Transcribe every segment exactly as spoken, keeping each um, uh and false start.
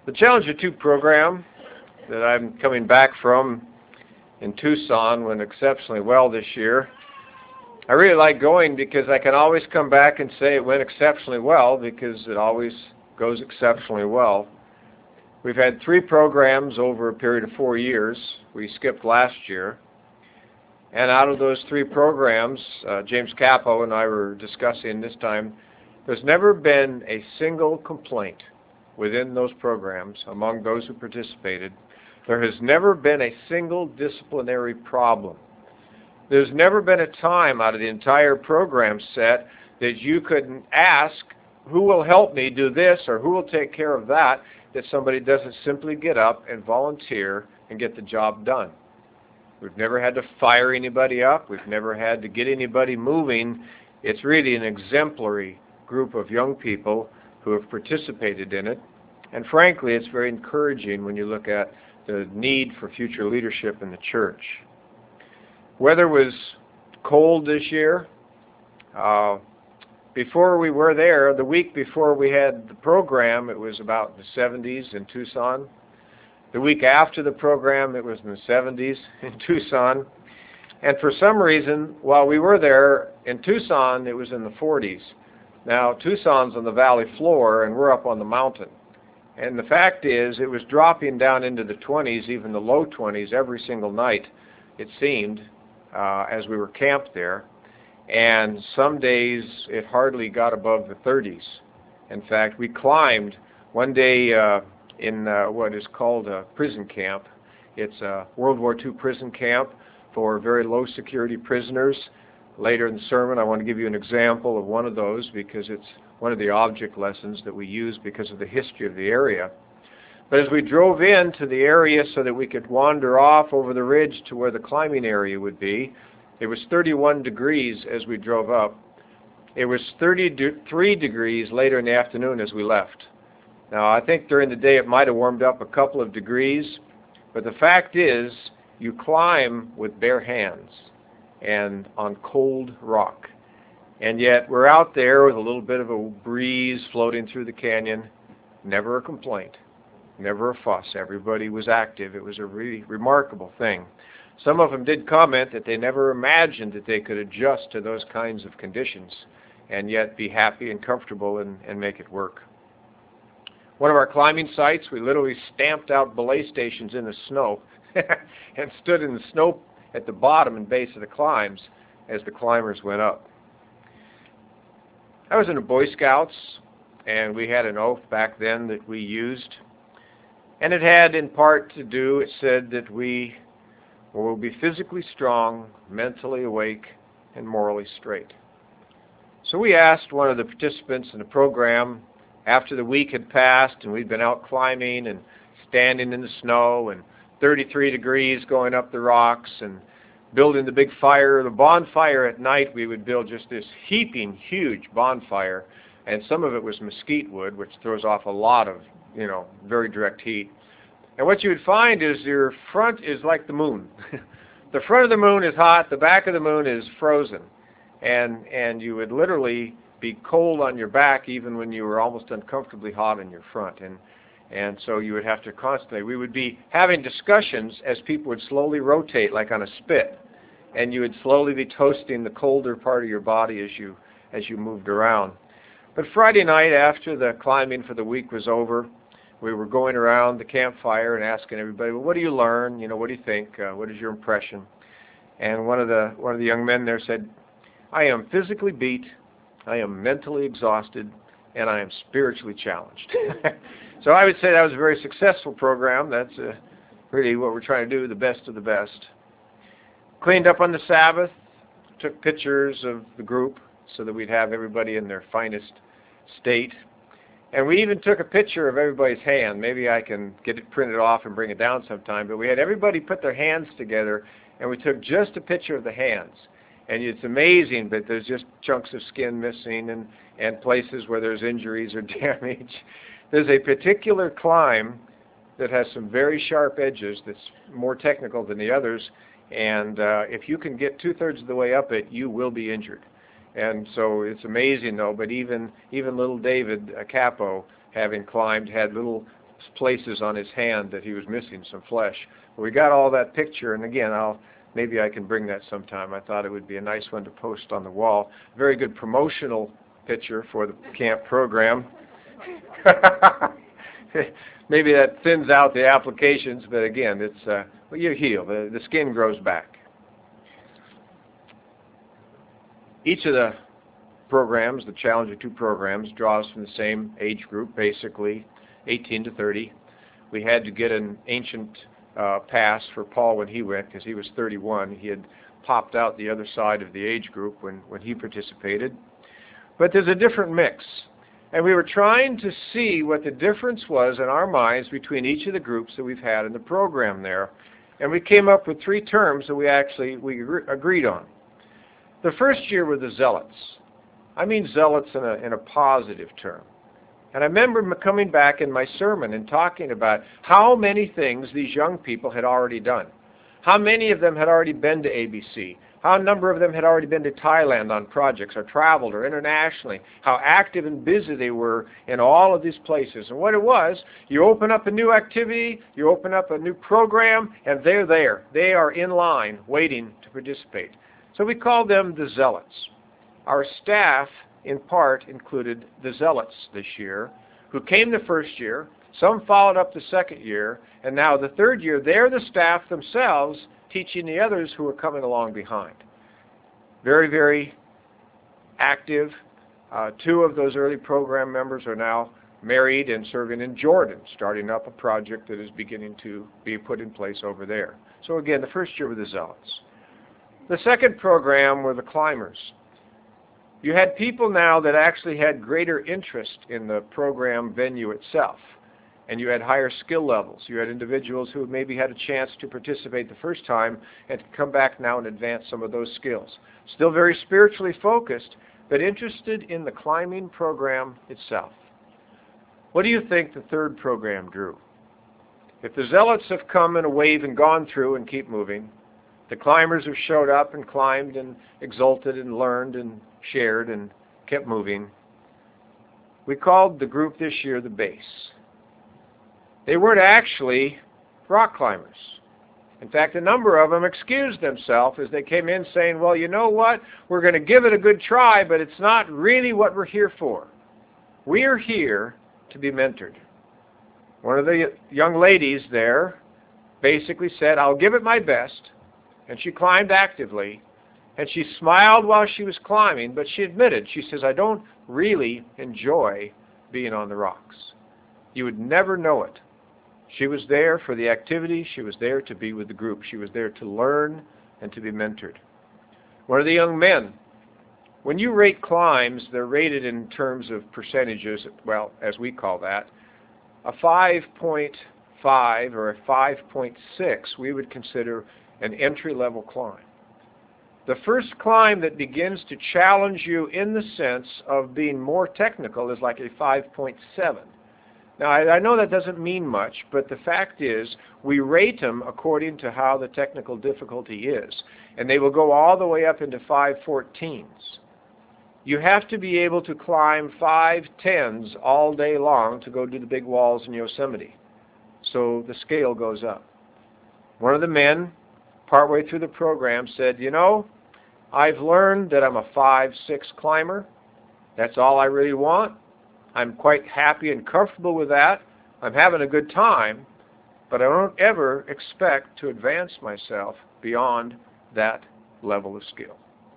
The Challenger two program that I'm coming back from in Tucson went exceptionally well this year. I really like going because I can always come back and say it went exceptionally well because it always goes exceptionally well. We've had three programs over a period of four years. We skipped last year. And out of those three programs, uh, James Capo and I were discussing this time, there's never been a single complaint within those programs among those who participated. There has never been a single disciplinary problem. There's never been a time out of the entire program set that you could ask, who will help me do this or who will take care of that, that somebody doesn't simply get up and volunteer and get the job done. We've never had to fire anybody up. We've never had to get anybody moving. It's really an exemplary group of young people who have participated in it. And frankly, it's very encouraging when you look at the need for future leadership in the church. Weather was cold this year. Uh, before we were there, the week before we had the program, it was about the seventies in Tucson. The week after the program, it was in the seventies in Tucson. And for some reason, while we were there in Tucson, it was in the forties. Now, Tucson's on the valley floor, and we're up on the mountain. And the fact is, it was dropping down into the twenties, even the low twenties, every single night, it seemed, uh, as we were camped there. And some days, it hardly got above the thirties. In fact, we climbed one day uh, in uh, what is called a prison camp. It's a World War Two prison camp for very low security prisoners. Later in the sermon, I want to give you an example of one of those because it's one of the object lessons that we use because of the history of the area. But as we drove into the area so that we could wander off over the ridge to where the climbing area would be, it was thirty-one degrees as we drove up. It was thirty-three degrees later in the afternoon as we left. Now, I think during the day it might have warmed up a couple of degrees, but the fact is you climb with bare hands and on cold rock. And yet we're out there with a little bit of a breeze floating through the canyon. Never a complaint. Never a fuss. Everybody was active. It was a really remarkable thing. Some of them did comment that they never imagined that they could adjust to those kinds of conditions and yet be happy and comfortable and, and make it work. One of our climbing sites, we literally stamped out belay stations in the snow and stood in the snow at the bottom and base of the climbs as the climbers went up. I was in the Boy Scouts, and we had an oath back then that we used. And it had in part to do, it said that we will be physically strong, mentally awake, and morally straight. So we asked one of the participants in the program, after the week had passed and we'd been out climbing and standing in the snow and thirty-three degrees going up the rocks and building the big fire, the bonfire at night, we would build just this heaping huge bonfire, and some of it was mesquite wood, which throws off a lot of, you know, very direct heat. And what you would find is your front is like the moon. The front of the moon is hot, the back of the moon is frozen, and and you would literally be cold on your back even when you were almost uncomfortably hot in your front. And and so you would have to constantly, we would be having discussions as people would slowly rotate like on a spit, and you would slowly be toasting the colder part of your body as you as you moved around. But Friday night after the climbing for the week was over, we were going around the campfire and asking everybody, well, what do you learn? You know, what do you think? Uh, what is your impression? And one of the one of the young men there said, I am physically beat, I am mentally exhausted, and I am spiritually challenged. So I would say that was a very successful program. That's uh, really what we're trying to do, the best of the best. Cleaned up on the Sabbath, took pictures of the group so that we'd have everybody in their finest state. And we even took a picture of everybody's hand. Maybe I can get it printed off and bring it down sometime. But we had everybody put their hands together, and we took just a picture of the hands. And it's amazing, but there's just chunks of skin missing and, and places where there's injuries or damage. There's a particular climb that has some very sharp edges that's more technical than the others, and uh, if you can get two-thirds of the way up it, you will be injured. And so it's amazing, though, but even even little David uh, Capo, having climbed, had little places on his hand that he was missing some flesh. But we got all that picture, and again, I'll maybe I can bring that sometime. I thought it would be a nice one to post on the wall. Very good promotional picture for the camp program. Maybe that thins out the applications, but again, it's uh, well, you heal. The, the skin grows back. Each of the programs, the Challenger two programs, draws from the same age group, basically eighteen to thirty. We had to get an ancient uh, pass for Paul when he went because he was thirty-one. He had popped out the other side of the age group when, when he participated. But there's a different mix. And we were trying to see what the difference was in our minds between each of the groups that we've had in the program there. And we came up with three terms that we actually we agreed on. The first year were the zealots. I mean zealots in a, in a positive term. And I remember coming back in my sermon and talking about how many things these young people had already done. How many of them had already been to A B C. How a number of them had already been to Thailand on projects or traveled or internationally. How active and busy they were in all of these places. And what it was, you open up a new activity, you open up a new program, and they're there. They are in line waiting to participate. So we called them the zealots. Our staff, in part, included the zealots this year, who came the first year. Some followed up the second year, and now the third year, they're the staff themselves teaching the others who are coming along behind. Very, very active. Uh, two of those early program members are now married and serving in Jordan, starting up a project that is beginning to be put in place over there. So again, the first year were the zealots. The second program were the climbers. You had people now that actually had greater interest in the program venue itself. And you had higher skill levels. You had individuals who maybe had a chance to participate the first time and to come back now and advance some of those skills. Still very spiritually focused, but interested in the climbing program itself. What do you think the third program drew? If the zealots have come in a wave and gone through and keep moving, the climbers have showed up and climbed and exulted and learned and shared and kept moving. We called the group this year the base. They weren't actually rock climbers. In fact, a number of them excused themselves as they came in saying, well, you know what? We're going to give it a good try, but it's not really what we're here for. We are here to be mentored. One of the young ladies there basically said, I'll give it my best. And she climbed actively. And she smiled while she was climbing, but she admitted, she says, I don't really enjoy being on the rocks. You would never know it. She was there for the activity. She was there to be with the group. She was there to learn and to be mentored. One of the young men, when you rate climbs, they're rated in terms of percentages, well, as we call that. A five point five or a five point six we would consider an entry-level climb. The first climb that begins to challenge you in the sense of being more technical is like a five point seven. Now, I, I know that doesn't mean much, but the fact is we rate them according to how the technical difficulty is. And they will go all the way up into five fourteens. You have to be able to climb five tens all day long to go do the big walls in Yosemite. So the scale goes up. One of the men, partway through the program, said, you know, I've learned that I'm a five six climber. That's all I really want. I'm quite happy and comfortable with that. I'm having a good time, but I don't ever expect to advance myself beyond that level of skill.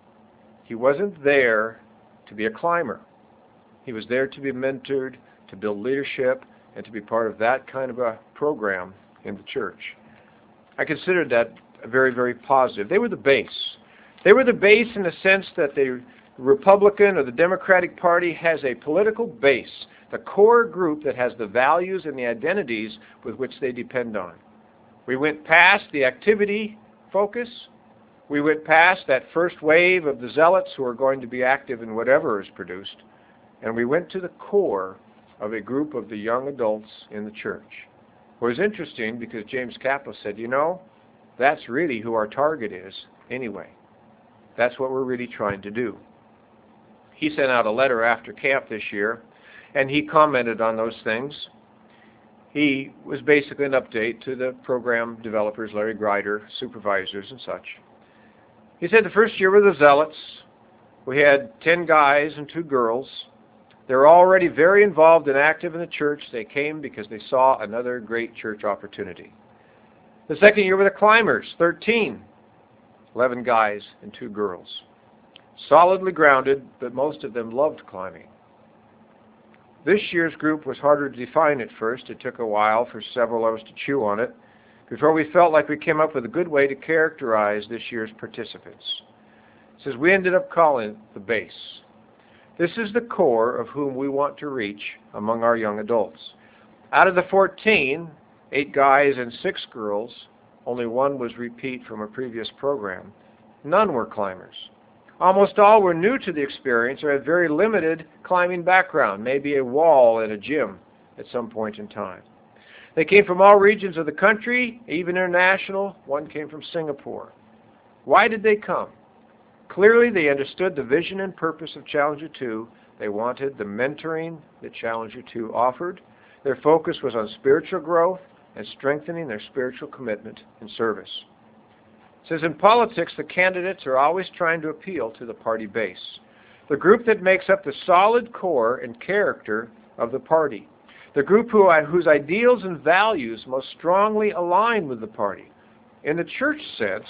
He wasn't there to be a climber. He was there to be mentored, to build leadership, and to be part of that kind of a program in the church. I considered that very, very positive. They were the base. They were the base in the sense that the Republican or the Democratic Party has a political base, the core group that has the values and the identities with which they depend on. We went past the activity focus. We went past that first wave of the zealots who are going to be active in whatever is produced, and we went to the core of a group of the young adults in the church. It was interesting because James Kaplan said, you know, that's really who our target is anyway. That's what we're really trying to do. He sent out a letter after camp this year, and he commented on those things. he was basically an update to the program developers, Larry Grider, supervisors and such. He said the first year were the Zealots. We had ten guys and two girls. They were already very involved and active in the church. They came because they saw another great church opportunity. The second year were the Climbers, thirteen. eleven guys and two girls. Solidly grounded, but most of them loved climbing. This year's group was harder to define at first. It took a while for several of us to chew on it before we felt like we came up with a good way to characterize this year's participants. It says we ended up calling it the base. This is the core of whom we want to reach among our young adults. Out of the fourteen, eight guys and six girls, only one was repeat from a previous program. None were climbers. Almost all were new to the experience or had very limited climbing background, maybe a wall at a gym at some point in time. They came from all regions of the country, even international. One came from Singapore. Why did they come? Clearly, they understood the vision and purpose of Challenger two. They wanted the mentoring that Challenger two offered. Their focus was on spiritual growth and strengthening their spiritual commitment and service. It says in politics, the candidates are always trying to appeal to the party base, the group that makes up the solid core and character of the party, the group who, whose ideals and values most strongly align with the party. In the church sense,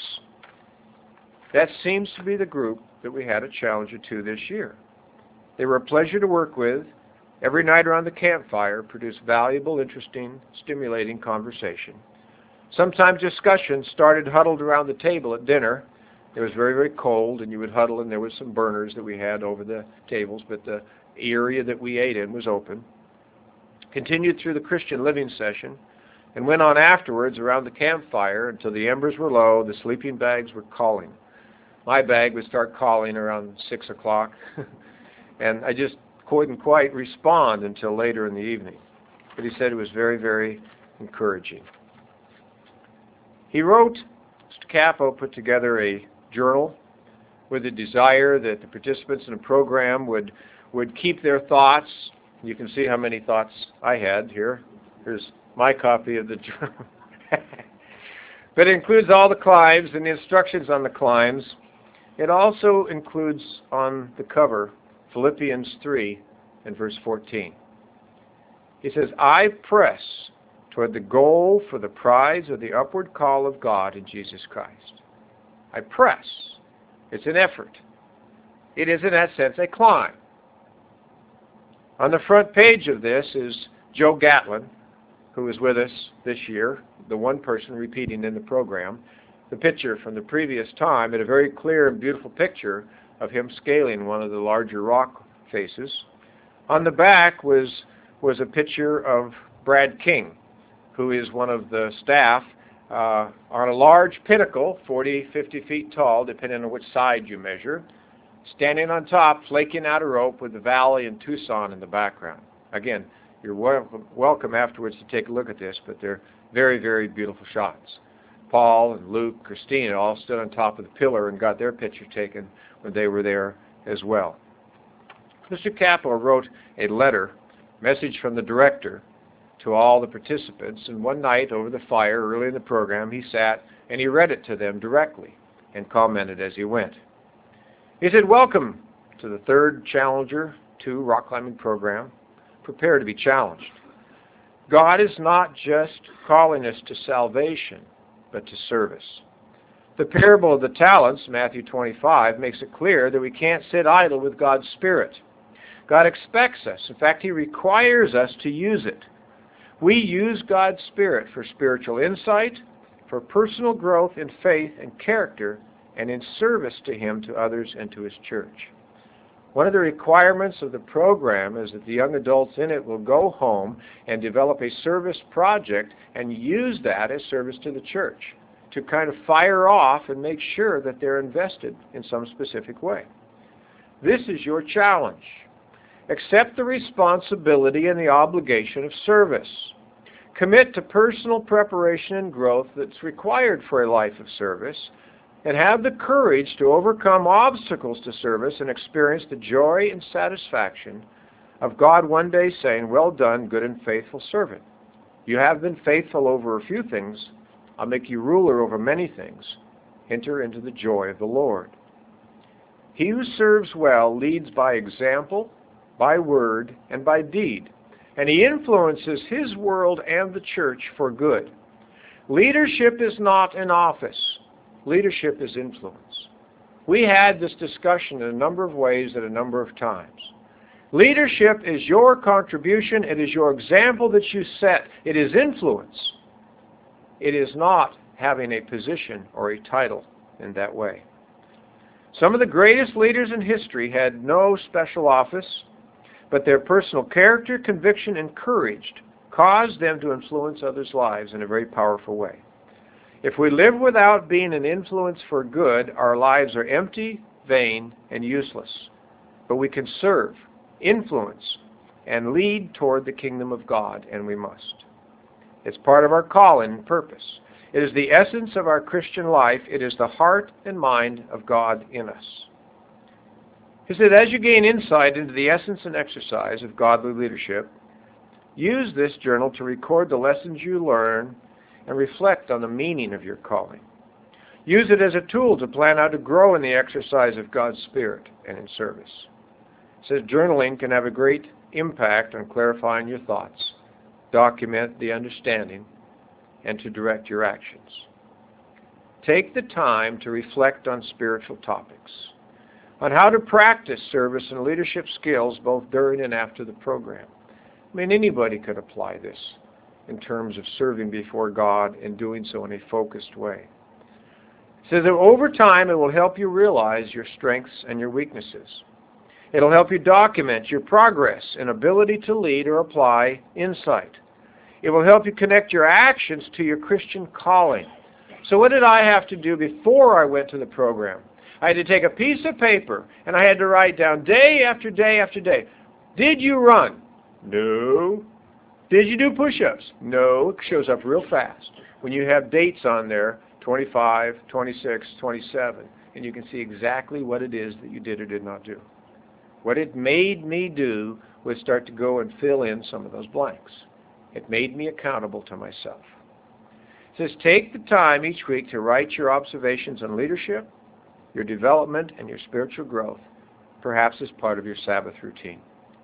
that seems to be the group that we had at Challenger two this year. They were a pleasure to work with. Every night around the campfire produced valuable, interesting, stimulating conversation. Sometimes discussions started huddled around the table at dinner. It was very, very cold, and you would huddle, and there was some burners that we had over the tables, but the area that we ate in was open. Continued through the Christian living session, and went on afterwards around the campfire until the embers were low, the sleeping bags were calling. My bag would start calling around six o'clock, and I just couldn't quite respond until later in the evening. But he said it was very, very encouraging. He wrote, Mister Capo put together a journal with a desire that the participants in the program would, would keep their thoughts. You can see how many thoughts I had here. Here's my copy of the journal. But it includes all the climbs and the instructions on the climbs. It also includes on the cover Philippians three and verse fourteen. He says, I press toward the goal for the prize of the upward call of God in Jesus Christ. I press. It's an effort. It is, in that sense, a climb. On the front page of this is Joe Gatlin, who is with us this year, the one person repeating in the program. The picture from the previous time had a very clear and beautiful picture of him scaling one of the larger rock faces. On the back was, was a picture of Brad King, who is one of the staff uh, on a large pinnacle, forty, fifty feet tall, depending on which side you measure, standing on top, flaking out a rope with the valley and Tucson in the background. Again, you're welcome, welcome afterwards to take a look at this, but they're very, very beautiful shots. Paul and Luke, Christina all stood on top of the pillar and got their picture taken when they were there as well. Mister Capo wrote a letter, message from the director, to all the participants, and one night over the fire early in the program he sat and he read it to them directly and commented as he went. He said, welcome to the third Challenger two rock climbing program. Prepare to be challenged. God is not just calling us to salvation, but to service. The parable of the talents, Matthew twenty-five, makes it clear that we can't sit idle with God's Spirit. God expects us. In fact, He requires us to use it. We use God's Spirit for spiritual insight, for personal growth in faith and character, and in service to Him, to others, and to His church. One of the requirements of the program is that the young adults in it will go home and develop a service project and use that as service to the church to kind of fire off and make sure that they're invested in some specific way. This is your challenge. Accept the responsibility and the obligation of service. Commit to personal preparation and growth that's required for a life of service, and have the courage to overcome obstacles to service and experience the joy and satisfaction of God one day saying, well done, good and faithful servant. You have been faithful over a few things. I'll make you ruler over many things. Enter into the joy of the Lord. He who serves well leads by example, by word, and by deed, and he influences his world and the church for good. Leadership is not an office. Leadership is influence. We had this discussion in a number of ways at a number of times. Leadership is your contribution. It is your example that you set. It is influence. It is not having a position or a title in that way. Some of the greatest leaders in history had no special office, but their personal character, conviction, and courage caused them to influence others' lives in a very powerful way. If we live without being an influence for good, our lives are empty, vain, and useless. But we can serve, influence, and lead toward the kingdom of God, and we must. It's part of our calling and purpose. It is the essence of our Christian life. It is the heart and mind of God in us. He said, as you gain insight into the essence and exercise of godly leadership, use this journal to record the lessons you learn and reflect on the meaning of your calling. Use it as a tool to plan how to grow in the exercise of God's Spirit and in service. It says journaling can have a great impact on clarifying your thoughts, document the understanding, and to direct your actions. Take the time to reflect on spiritual topics, on how to practice service and leadership skills both during and after the program. I mean, anybody could apply this in terms of serving before God and doing so in a focused way. It says that over time it will help you realize your strengths and your weaknesses. It'll help you document your progress and ability to lead or apply insight. It will help you connect your actions to your Christian calling. So what did I have to do before I went to the program? I had to take a piece of paper and I had to write down day after day after day. Did you run? No. Did you do push-ups? No. It shows up real fast when you have dates on there, twenty-five, twenty-six, twenty-seven, and you can see exactly what it is that you did or did not do. What it made me do was start to go and fill in some of those blanks. It made me accountable to myself. It says, take the time each week to write your observations on leadership, your development, and your spiritual growth, perhaps as part of your Sabbath routine.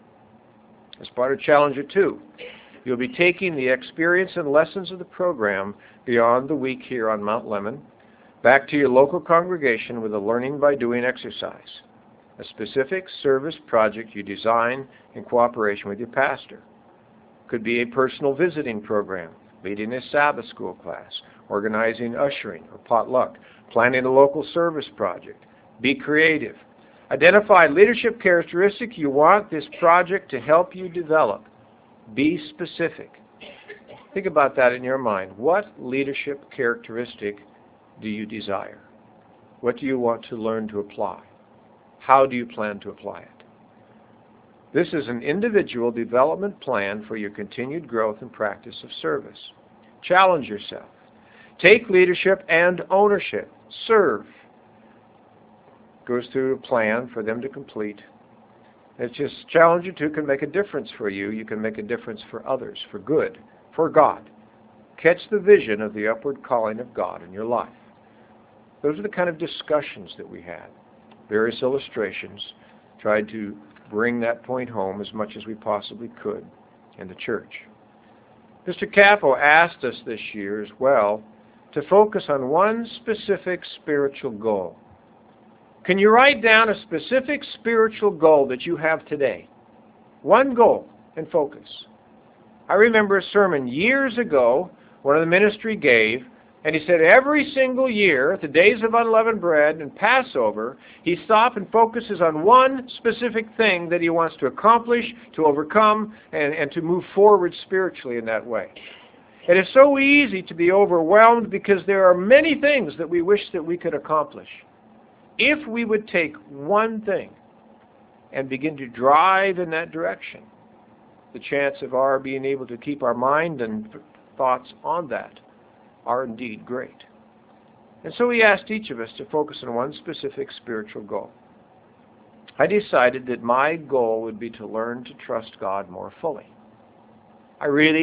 As part of Challenger two, you'll be taking the experience and lessons of the program beyond the week here on Mount Lemmon, back to your local congregation with a learning by doing exercise, a specific service project you design in cooperation with your pastor. Could be a personal visiting program, leading a Sabbath school class, organizing ushering or potluck, planning a local service project. Be creative. Identify leadership characteristics you want this project to help you develop. Be specific. Think about that in your mind. What leadership characteristic do you desire? What do you want to learn to apply? How do you plan to apply it? This is an individual development plan for your continued growth and practice of service. Challenge yourself. Take leadership and ownership. Serve. Goes through a plan for them to complete. It's just Challenger two can make a difference for you. You can make a difference for others, for good, for God. Catch the vision of the upward calling of God in your life. Those are the kind of discussions that we had. Various illustrations. Tried to bring that point home as much as we possibly could in the church. Mister Capo asked us this year as well to focus on one specific spiritual goal. Can you write down a specific spiritual goal that you have today? One goal and focus. I remember a sermon years ago one of the ministry gave, and he said every single year, at the days of unleavened bread and Passover, he stops and focuses on one specific thing that he wants to accomplish, to overcome, and, and to move forward spiritually in that way. It is so easy to be overwhelmed because there are many things that we wish that we could accomplish. If we would take one thing and begin to drive in that direction, the chance of our being able to keep our mind and thoughts on that are indeed great. And so he asked each of us to focus on one specific spiritual goal. I decided that my goal would be to learn to trust God more fully. I really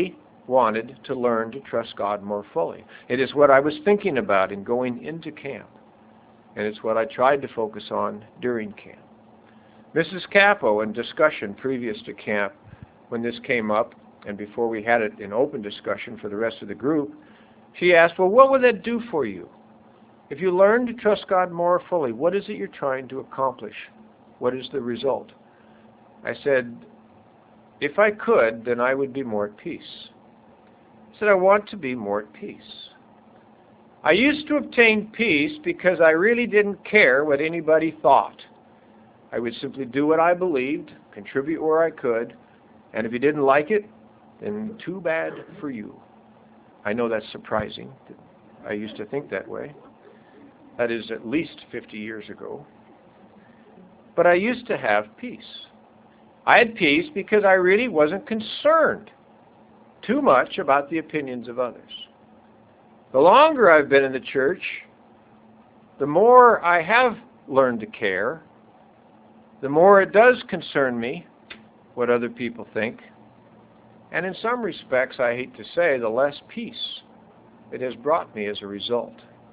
wanted to learn to trust God more fully. It is what I was thinking about in going into camp, and it's what I tried to focus on during camp. Missus Capo, in discussion previous to camp, when this came up, and before we had it in open discussion for the rest of the group, she asked, well, what would that do for you? If you learn to trust God more fully, what is it you're trying to accomplish? What is the result? I said, if I could, then I would be more at peace. I said, I want to be more at peace. I used to obtain peace because I really didn't care what anybody thought. I would simply do what I believed, contribute where I could, and if you didn't like it, then too bad for you. I know that's surprising. I used to think that way. That is at least fifty years ago. But I used to have peace. I had peace because I really wasn't concerned too much about the opinions of others. The longer I've been in the church, the more I have learned to care, the more it does concern me what other people think. And in some respects, I hate to say, the less peace it has brought me as a result.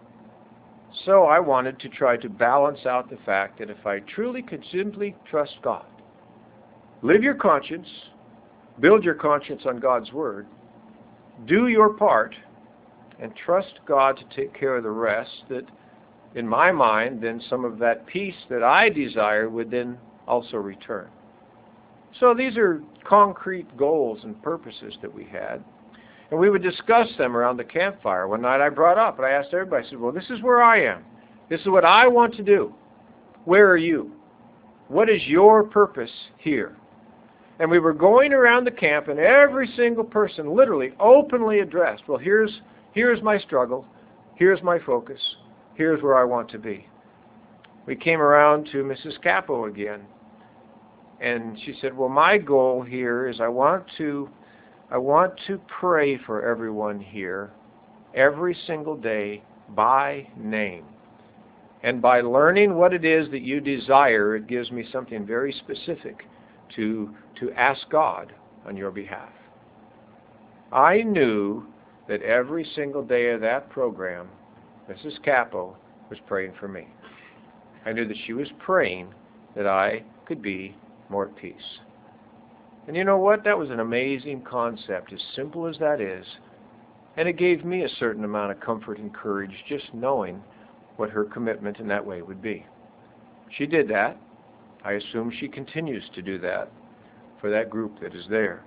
So I wanted to try to balance out the fact that if I truly could simply trust God, live your conscience, build your conscience on God's Word, do your part, and trust God to take care of the rest, that in my mind, then some of that peace that I desire would then also return. So these are concrete goals and purposes that we had. And we would discuss them around the campfire. One night I brought up, and I asked everybody, I said, well, this is where I am. This is what I want to do. Where are you? What is your purpose here? And we were going around the camp, and every single person literally openly addressed, well, here's, here's my struggle. Here's my focus. Here's where I want to be. We came around to Missus Capo again. And she said, well, my goal here is I want to I want to pray for everyone here every single day by name. And by learning what it is that you desire, it gives me something very specific to, to ask God on your behalf. I knew that every single day of that program, Missus Capo was praying for me. I knew that she was praying that I could be more at peace. And you know what? That was an amazing concept, as simple as that is. And it gave me a certain amount of comfort and courage just knowing what her commitment in that way would be. She did that. I assume she continues to do that for that group that is there.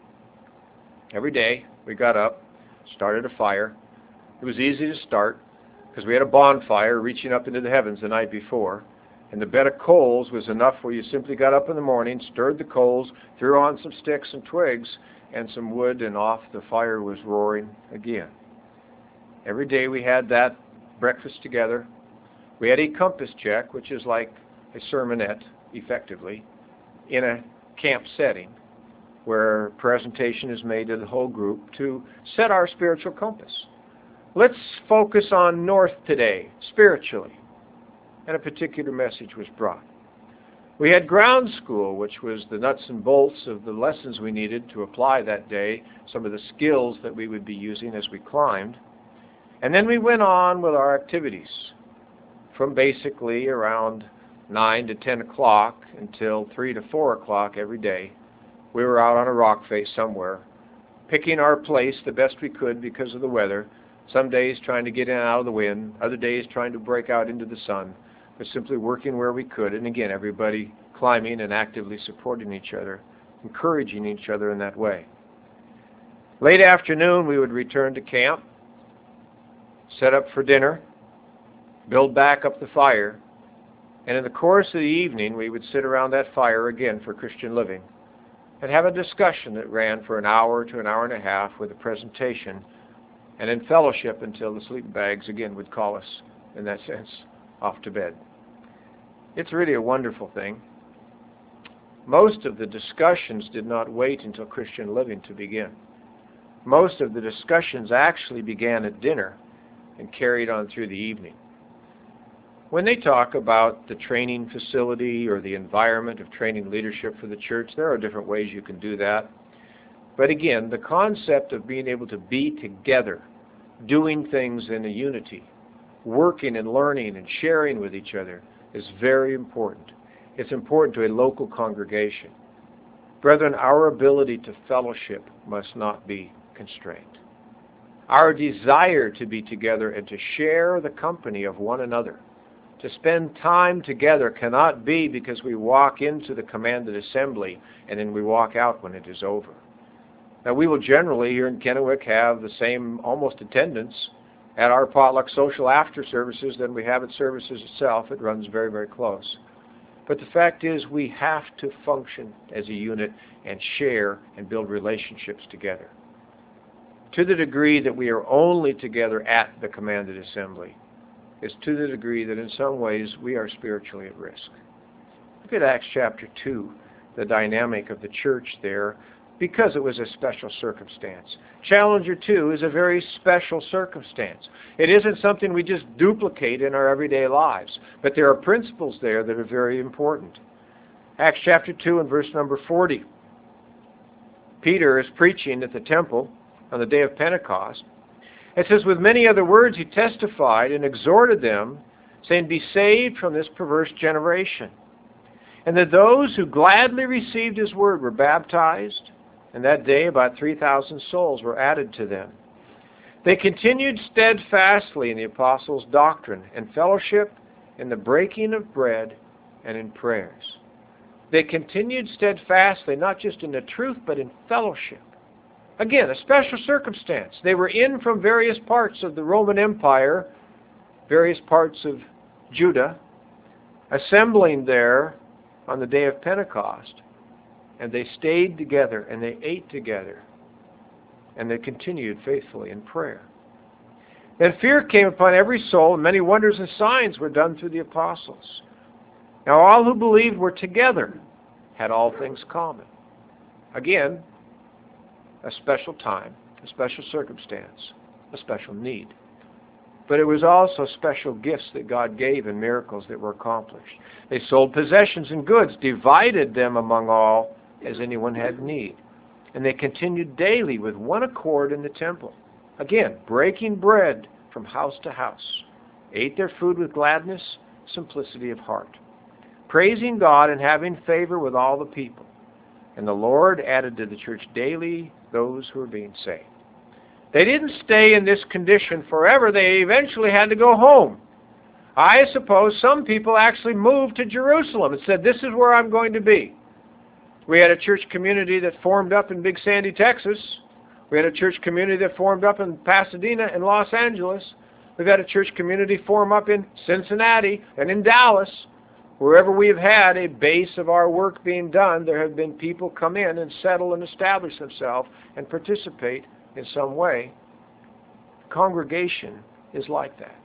Every day we got up, started a fire. It was easy to start because we had a bonfire reaching up into the heavens the night before. And the bed of coals was enough where you simply got up in the morning, stirred the coals, threw on some sticks and twigs and some wood, and off the fire was roaring again. Every day we had that breakfast together. We had a compass check, which is like a sermonette, effectively, in a camp setting where presentation is made to the whole group to set our spiritual compass. Let's focus on north today, spiritually. And a particular message was brought. We had ground school, which was the nuts and bolts of the lessons we needed to apply that day, some of the skills that we would be using as we climbed. And then we went on with our activities from basically around nine to ten o'clock until three to four o'clock every day. We were out on a rock face somewhere, picking our place the best we could because of the weather. Some days trying to get in and out of the wind, other days trying to break out into the sun, but simply working where we could. And again, everybody climbing and actively supporting each other, encouraging each other in that way. Late afternoon, we would return to camp, set up for dinner, build back up the fire, and in the course of the evening, we would sit around that fire again for Christian living and have a discussion that ran for an hour to an hour and a half with a presentation, and in fellowship until the sleeping bags again would call us, in that sense, off to bed. It's really a wonderful thing. Most of the discussions did not wait until Christian living to begin. Most of the discussions actually began at dinner and carried on through the evening. When they talk about the training facility or the environment of training leadership for the church, there are different ways you can do that. But again, the concept of being able to be together, doing things in a unity, working and learning and sharing with each other is very important. It's important to a local congregation. Brethren, our ability to fellowship must not be constrained. Our desire to be together and to share the company of one another, to spend time together, cannot be because we walk into the commanded assembly and then we walk out when it is over. Now, we will generally here in Kennewick have the same almost attendance at our potluck social after services than we have at services itself. It runs very, very close. But the fact is, we have to function as a unit and share and build relationships together. To the degree that we are only together at the commanded assembly is to the degree that in some ways we are spiritually at risk. Look at Acts chapter two, the dynamic of the church there, because it was a special circumstance. Challenger two is a very special circumstance. It isn't something we just duplicate in our everyday lives, but there are principles there that are very important. Acts chapter two and verse number forty. Peter is preaching at the temple on the day of Pentecost. It says, with many other words he testified and exhorted them, saying, be saved from this perverse generation. And that those who gladly received his word were baptized, and that day about three thousand souls were added to them. They continued steadfastly in the apostles' doctrine and fellowship, in the breaking of bread, and in prayers. They continued steadfastly, not just in the truth, but in fellowship. Again, a special circumstance. They were in from various parts of the Roman Empire, various parts of Judah, assembling there on the day of Pentecost. And they stayed together, and they ate together, and they continued faithfully in prayer. Then fear came upon every soul, and many wonders and signs were done through the apostles. Now all who believed were together, had all things common. Again, a special time, a special circumstance, a special need. But it was also special gifts that God gave and miracles that were accomplished. They sold possessions and goods, divided them among all as anyone had need. And they continued daily with one accord in the temple. Again, breaking bread from house to house. Ate their food with gladness, simplicity of heart. Praising God and having favor with all the people. And the Lord added to the church daily those who were being saved. They didn't stay in this condition forever. They eventually had to go home. I suppose some people actually moved to Jerusalem and said, this is where I'm going to be. We had a church community that formed up in Big Sandy, Texas. We had a church community that formed up in Pasadena and Los Angeles. We've had a church community form up in Cincinnati and in Dallas. Wherever we have had a base of our work being done, there have been people come in and settle and establish themselves and participate in some way. Congregation is like that.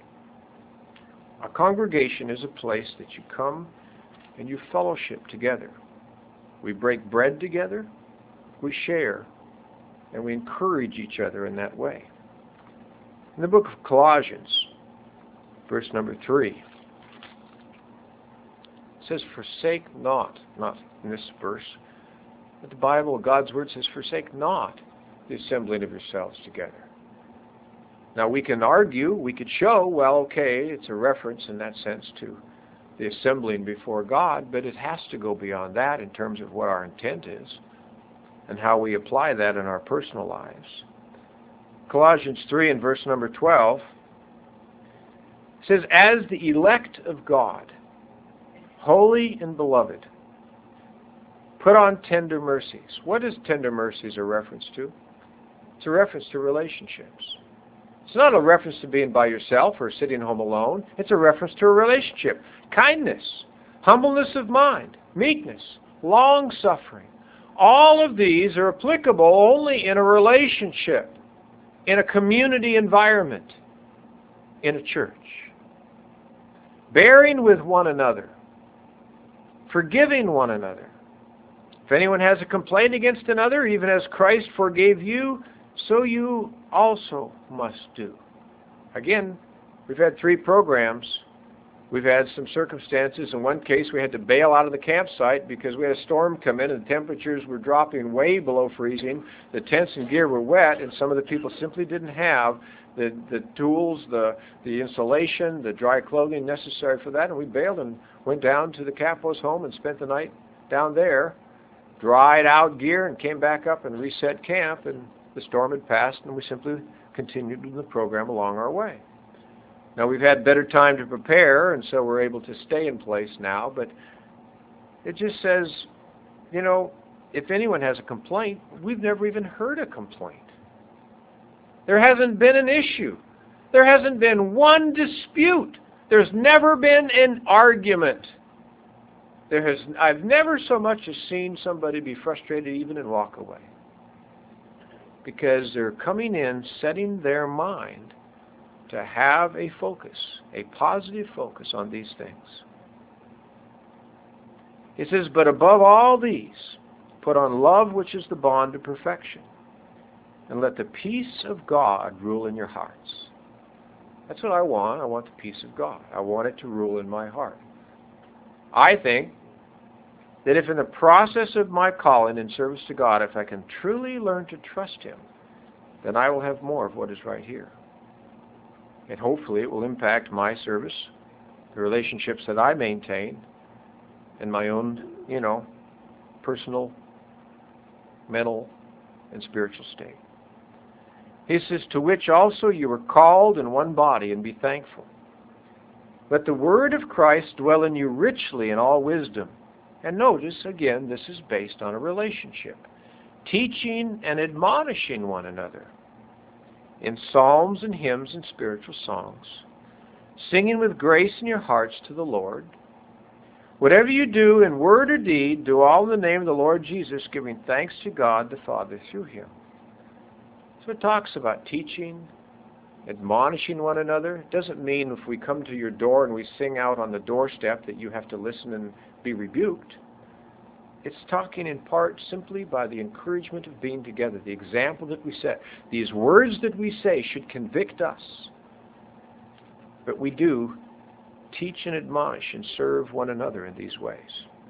A congregation is a place that you come and you fellowship together. We break bread together, we share, and we encourage each other in that way. In the book of Colossians, verse number three, it says, forsake not, not in this verse, but the Bible, God's Word says, forsake not the assembling of yourselves together. Now we can argue, we could show, well, okay, it's a reference in that sense to the assembling before God, but it has to go beyond that in terms of what our intent is and how we apply that in our personal lives. Colossians three and verse number twelve says, as the elect of God, holy and beloved, put on tender mercies. What is tender mercies a reference to? It's a reference to relationships. It's not a reference to being by yourself or sitting home alone. It's a reference to a relationship. Kindness, humbleness of mind, meekness, long-suffering. All of these are applicable only in a relationship, in a community environment, in a church. Bearing with one another, forgiving one another. If anyone has a complaint against another, even as Christ forgave you, so you also must do. Again, we've had three programs We've had some circumstances. In one case, we had to bail out of the campsite because we had a storm come in and the temperatures were dropping way below freezing. The tents and gear were wet, and some of the people simply didn't have the, the tools, the, the insulation, the dry clothing necessary for that. And we bailed and went down to the Capos home and spent the night down there, dried out gear, and came back up and reset camp. And the storm had passed, and we simply continued the program along our way. Now, we've had better time to prepare, and so we're able to stay in place now, but it just says, you know, if anyone has a complaint, we've never even heard a complaint. There hasn't been an issue. There hasn't been one dispute. There's never been an argument. There has, I've never so much as seen somebody be frustrated even and walk away, because they're coming in, setting their mind to have a focus, a positive focus on these things. He says, but above all these, put on love, which is the bond of perfection, and let the peace of God rule in your hearts. That's what I want. I want the peace of God. I want it to rule in my heart. I think that if in the process of my calling in service to God, if I can truly learn to trust Him, then I will have more of what is right here. And hopefully it will impact my service, the relationships that I maintain, and my own, you know, personal, mental, and spiritual state. He says, to which also you were called in one body, and be thankful. Let the word of Christ dwell in you richly in all wisdom. And notice, again, this is based on a relationship. Teaching and admonishing one another in psalms and hymns and spiritual songs, singing with grace in your hearts to the Lord. Whatever you do in word or deed, do all in the name of the Lord Jesus, giving thanks to God the Father through Him. So it talks about teaching, admonishing one another. It doesn't mean if we come to your door and we sing out on the doorstep that you have to listen and be rebuked. It's talking in part simply by the encouragement of being together, the example that we set. These words that we say should convict us. But we do teach and admonish and serve one another in these ways.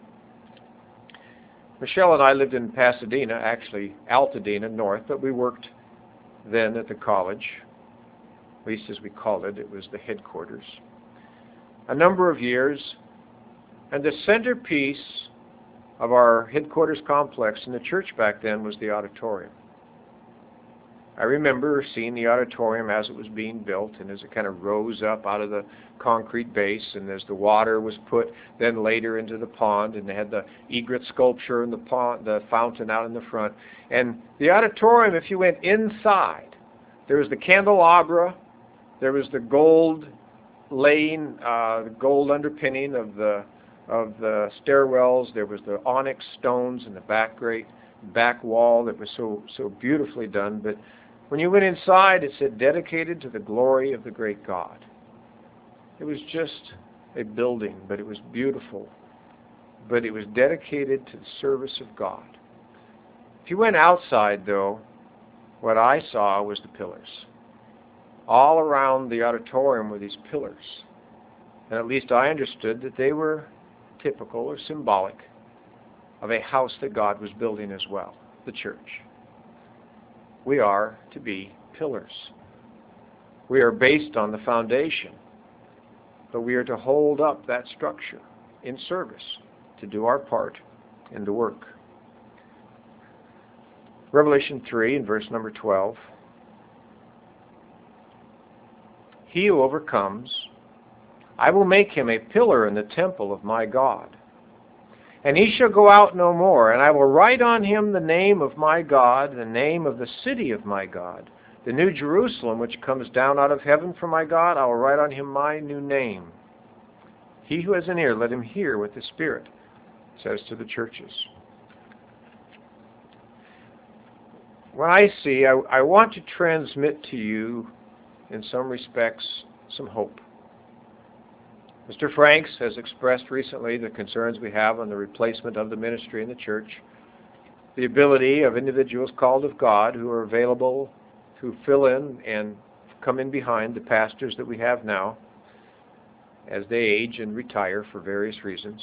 Michelle and I lived in Pasadena, actually Altadena North, but we worked then at the college, at least as we called it. It was the headquarters. A number of years, and the centerpiece of our headquarters complex in the church back then was the auditorium. I remember seeing the auditorium as it was being built, and as it kind of rose up out of the concrete base, and as the water was put then later into the pond, and they had the egret sculpture and the pond, the fountain out in the front. And the auditorium, if you went inside, there was the candelabra, there was the gold laying, uh, the gold underpinning of the of the stairwells. There was the onyx stones in the back great back wall that was so so beautifully done. But when you went inside, it said, dedicated to the glory of the great God. It was just a building, but it was beautiful. But it was dedicated to the service of God. If you went outside, though, what I saw was the pillars. All around the auditorium were these pillars. And at least I understood that they were typical or symbolic of a house that God was building as well, the church. We are to be pillars. We are based on the foundation, but we are to hold up that structure in service, to do our part in the work. Revelation three and verse number twelve. He who overcomes, I will make him a pillar in the temple of my God. And he shall go out no more, and I will write on him the name of my God, the name of the city of my God, the new Jerusalem, which comes down out of heaven from my God. I will write on him my new name. He who has an ear, let him hear what the Spirit says to the churches. When I see, I, I want to transmit to you, in some respects, some hope. Mister Franks has expressed recently the concerns we have on the replacement of the ministry in the church, the ability of individuals called of God who are available to fill in and come in behind the pastors that we have now. as they age and retire for various reasons.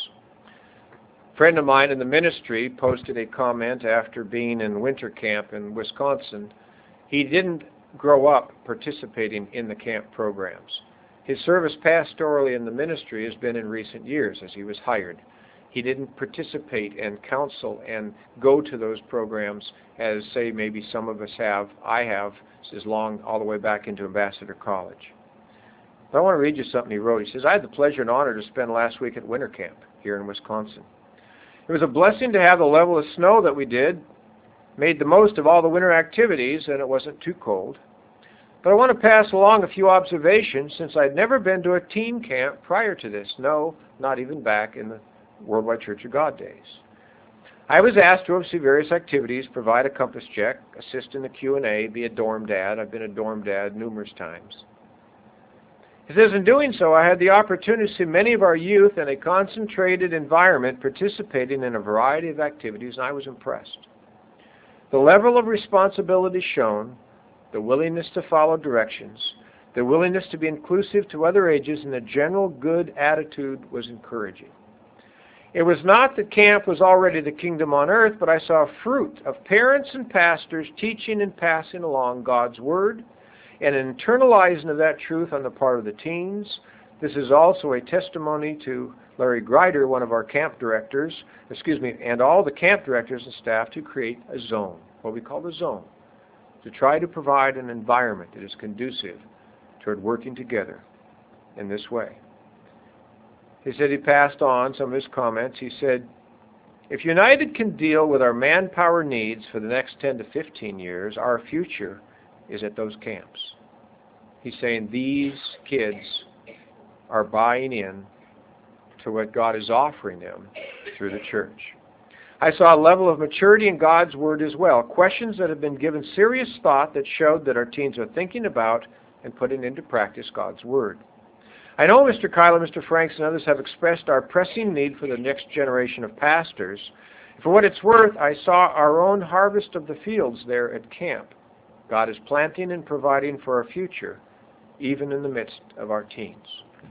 A friend of mine in the ministry posted a comment after being in winter camp in Wisconsin. He didn't grow up participating in the camp programs. His service pastorally in the ministry has been in recent years as he was hired. He didn't participate and counsel and go to those programs as, say, maybe some of us have, I have, as long all the way back into Ambassador College. But I want to read you something he wrote. He says, I had the pleasure and honor to spend last week at winter camp here in Wisconsin. It was a blessing to have the level of snow that we did, made the most of all the winter activities, and it wasn't too cold. But I want to pass along a few observations since I'd never been to a teen camp prior to this. No, not even back in the Worldwide Church of God days. I was asked to oversee various activities, provide a compass check, assist in the Q and A, be a dorm dad. I've been a dorm dad numerous times. He says, in doing so, I had the opportunity to see many of our youth in a concentrated environment participating in a variety of activities, and I was impressed. The level of responsibility shown, the willingness to follow directions, the willingness to be inclusive to other ages, and the general good attitude was encouraging. It was not that camp was already the kingdom on earth, but I saw fruit of parents and pastors teaching and passing along God's Word and an internalizing of that truth on the part of the teens. This is also a testimony to Larry Grider, one of our camp directors, excuse me, and all the camp directors and staff to create a zone, what we call the zone, to try to provide an environment that is conducive toward working together in this way. He said he passed on some of his comments. He said, if United can deal with our manpower needs for the next ten to fifteen years, our future is at those camps. He's saying these kids are buying in to what God is offering them through the church. I saw a level of maturity in God's Word as well. Questions that have been given serious thought that showed that our teens are thinking about and putting into practice God's Word. I know Mister Kyle, Mister Franks, and others have expressed our pressing need for the next generation of pastors. For what it's worth, I saw our own harvest of the fields there at camp. God is planting and providing for our future, even in the midst of our teens.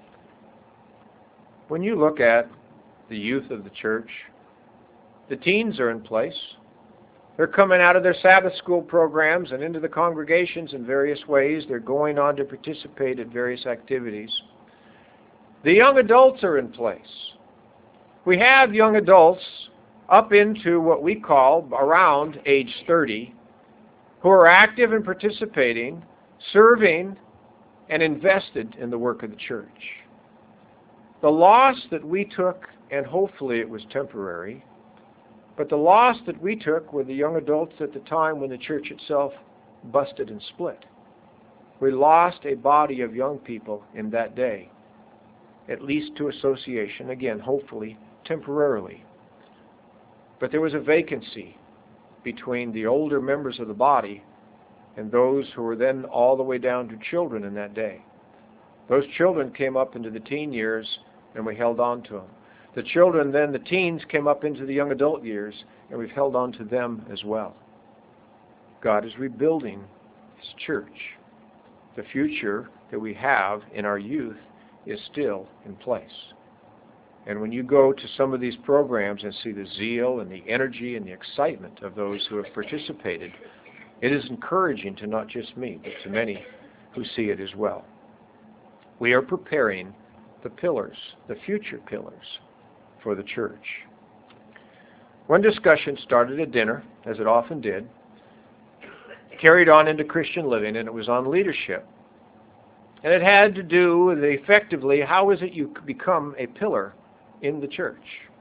When you look at the youth of the church, the teens are in place. They're coming out of their Sabbath school programs and into the congregations in various ways. They're going on to participate in various activities. The young adults are in place. We have young adults up into what we call around age thirty who are active and participating, serving, and invested in the work of the church. The loss that we took, and hopefully it was temporary, but the loss that we took were the young adults at the time when the church itself busted and split. We lost a body of young people in that day, at least to association, again, hopefully temporarily. But there was a vacancy between the older members of the body and those who were then all the way down to children in that day. Those children came up into the teen years, and we held on to them. The children, then the teens, came up into the young adult years, and we've held on to them as well. God is rebuilding His church. The future that we have in our youth is still in place. And when you go to some of these programs and see the zeal and the energy and the excitement of those who have participated, it is encouraging to not just me, but to many who see it as well. We are preparing the pillars, the future pillars, for the church. One discussion started at dinner, as it often did, carried on into Christian living, and it was on leadership. And it had to do with, effectively, how is it you become a pillar in the church?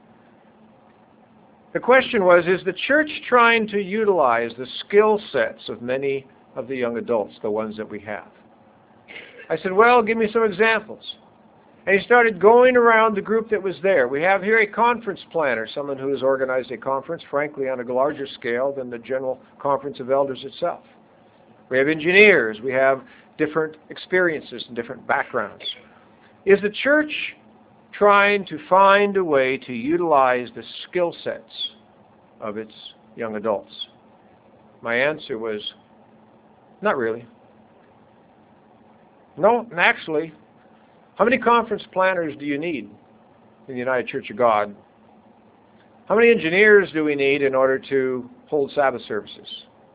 The question was, is the church trying to utilize the skill sets of many of the young adults, the ones that we have? I said, well, give me some examples. And he started going around the group that was there. We have here a conference planner, someone who has organized a conference, frankly, on a larger scale than the General Conference of Elders itself. We have engineers. We have different experiences and different backgrounds. Is the church trying to find a way to utilize the skill sets of its young adults? My answer was, not really. No, actually, How many conference planners do you need in the United Church of God? How many engineers do we need in order to hold Sabbath services?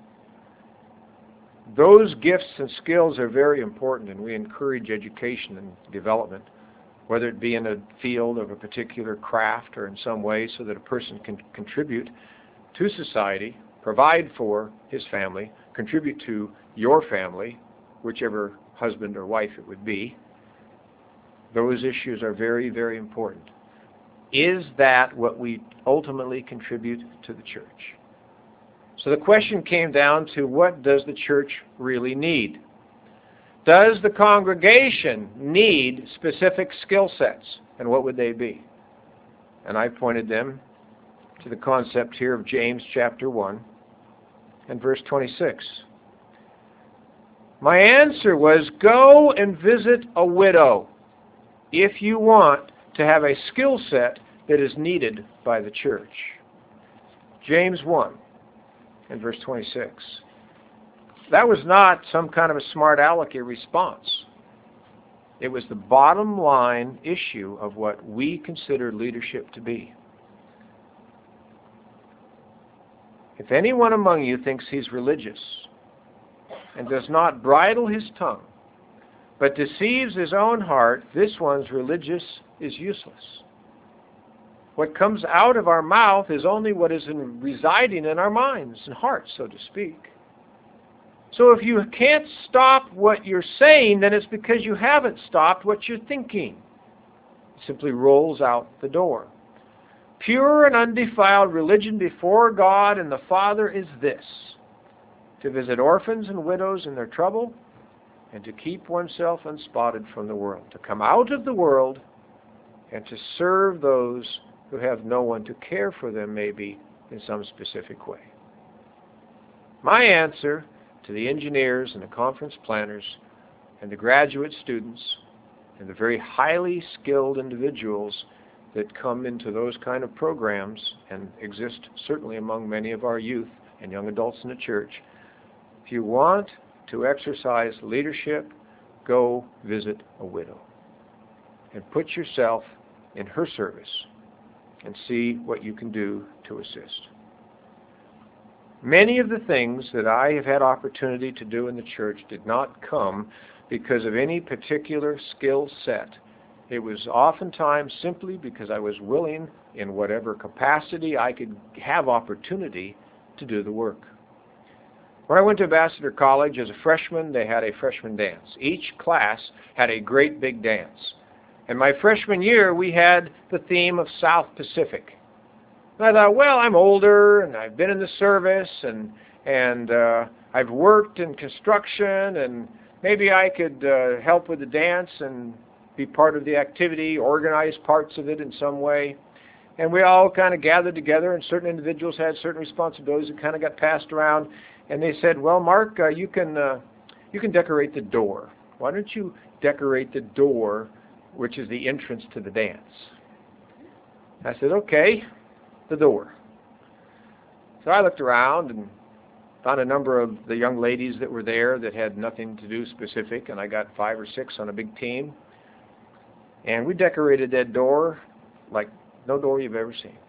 Those gifts and skills are very important, and we encourage education and development, whether it be in a field of a particular craft or in some way, so that a person can contribute to society, provide for his family, contribute to your family, whichever husband or wife it would be. Those issues are very, very important. Is that what we ultimately contribute to the church? So the question came down to, what does the church really need? Does the congregation need specific skill sets? And what would they be? And I pointed them to the concept here of James chapter one and verse twenty-six. My answer was, go and visit a widow if you want to have a skill set that is needed by the church. James one and verse twenty-six. That was not some kind of a smart alecky response. It was the bottom line issue of what we consider leadership to be. If anyone among you thinks he's religious and does not bridle his tongue, but deceives his own heart, this one's religious is useless. What comes out of our mouth is only what is in, residing in our minds and hearts, so to speak. So if you can't stop what you're saying, then it's because you haven't stopped what you're thinking. It simply rolls out the door. Pure and undefiled religion before God and the Father is this: to visit orphans and widows in their trouble, and to keep oneself unspotted from the world, to come out of the world and to serve those who have no one to care for them, maybe in some specific way. My answer to the engineers and the conference planners and the graduate students and the very highly skilled individuals that come into those kind of programs and exist certainly among many of our youth and young adults in the church, if you want to exercise leadership, go visit a widow and put yourself in her service and see what you can do to assist. Many of the things that I have had opportunity to do in the church did not come because of any particular skill set. It was oftentimes simply because I was willing, in whatever capacity I could have opportunity, to do the work. When I went to Ambassador College as a freshman, they had a freshman dance. Each class had a great big dance. And my freshman year, we had the theme of South Pacific. And I thought, well, I'm older, and I've been in the service, and and uh, I've worked in construction, and maybe I could uh, help with the dance and be part of the activity, organize parts of it in some way. And we all kind of gathered together, and certain individuals had certain responsibilities that kind of got passed around. And they said, well, Mark, uh, you can uh, you can decorate the door. Why don't you decorate the door, which is the entrance to the dance? I said, okay, the door. So I looked around and found a number of the young ladies that were there that had nothing to do specific, and I got five or six on a big team. And we decorated that door like no door you've ever seen.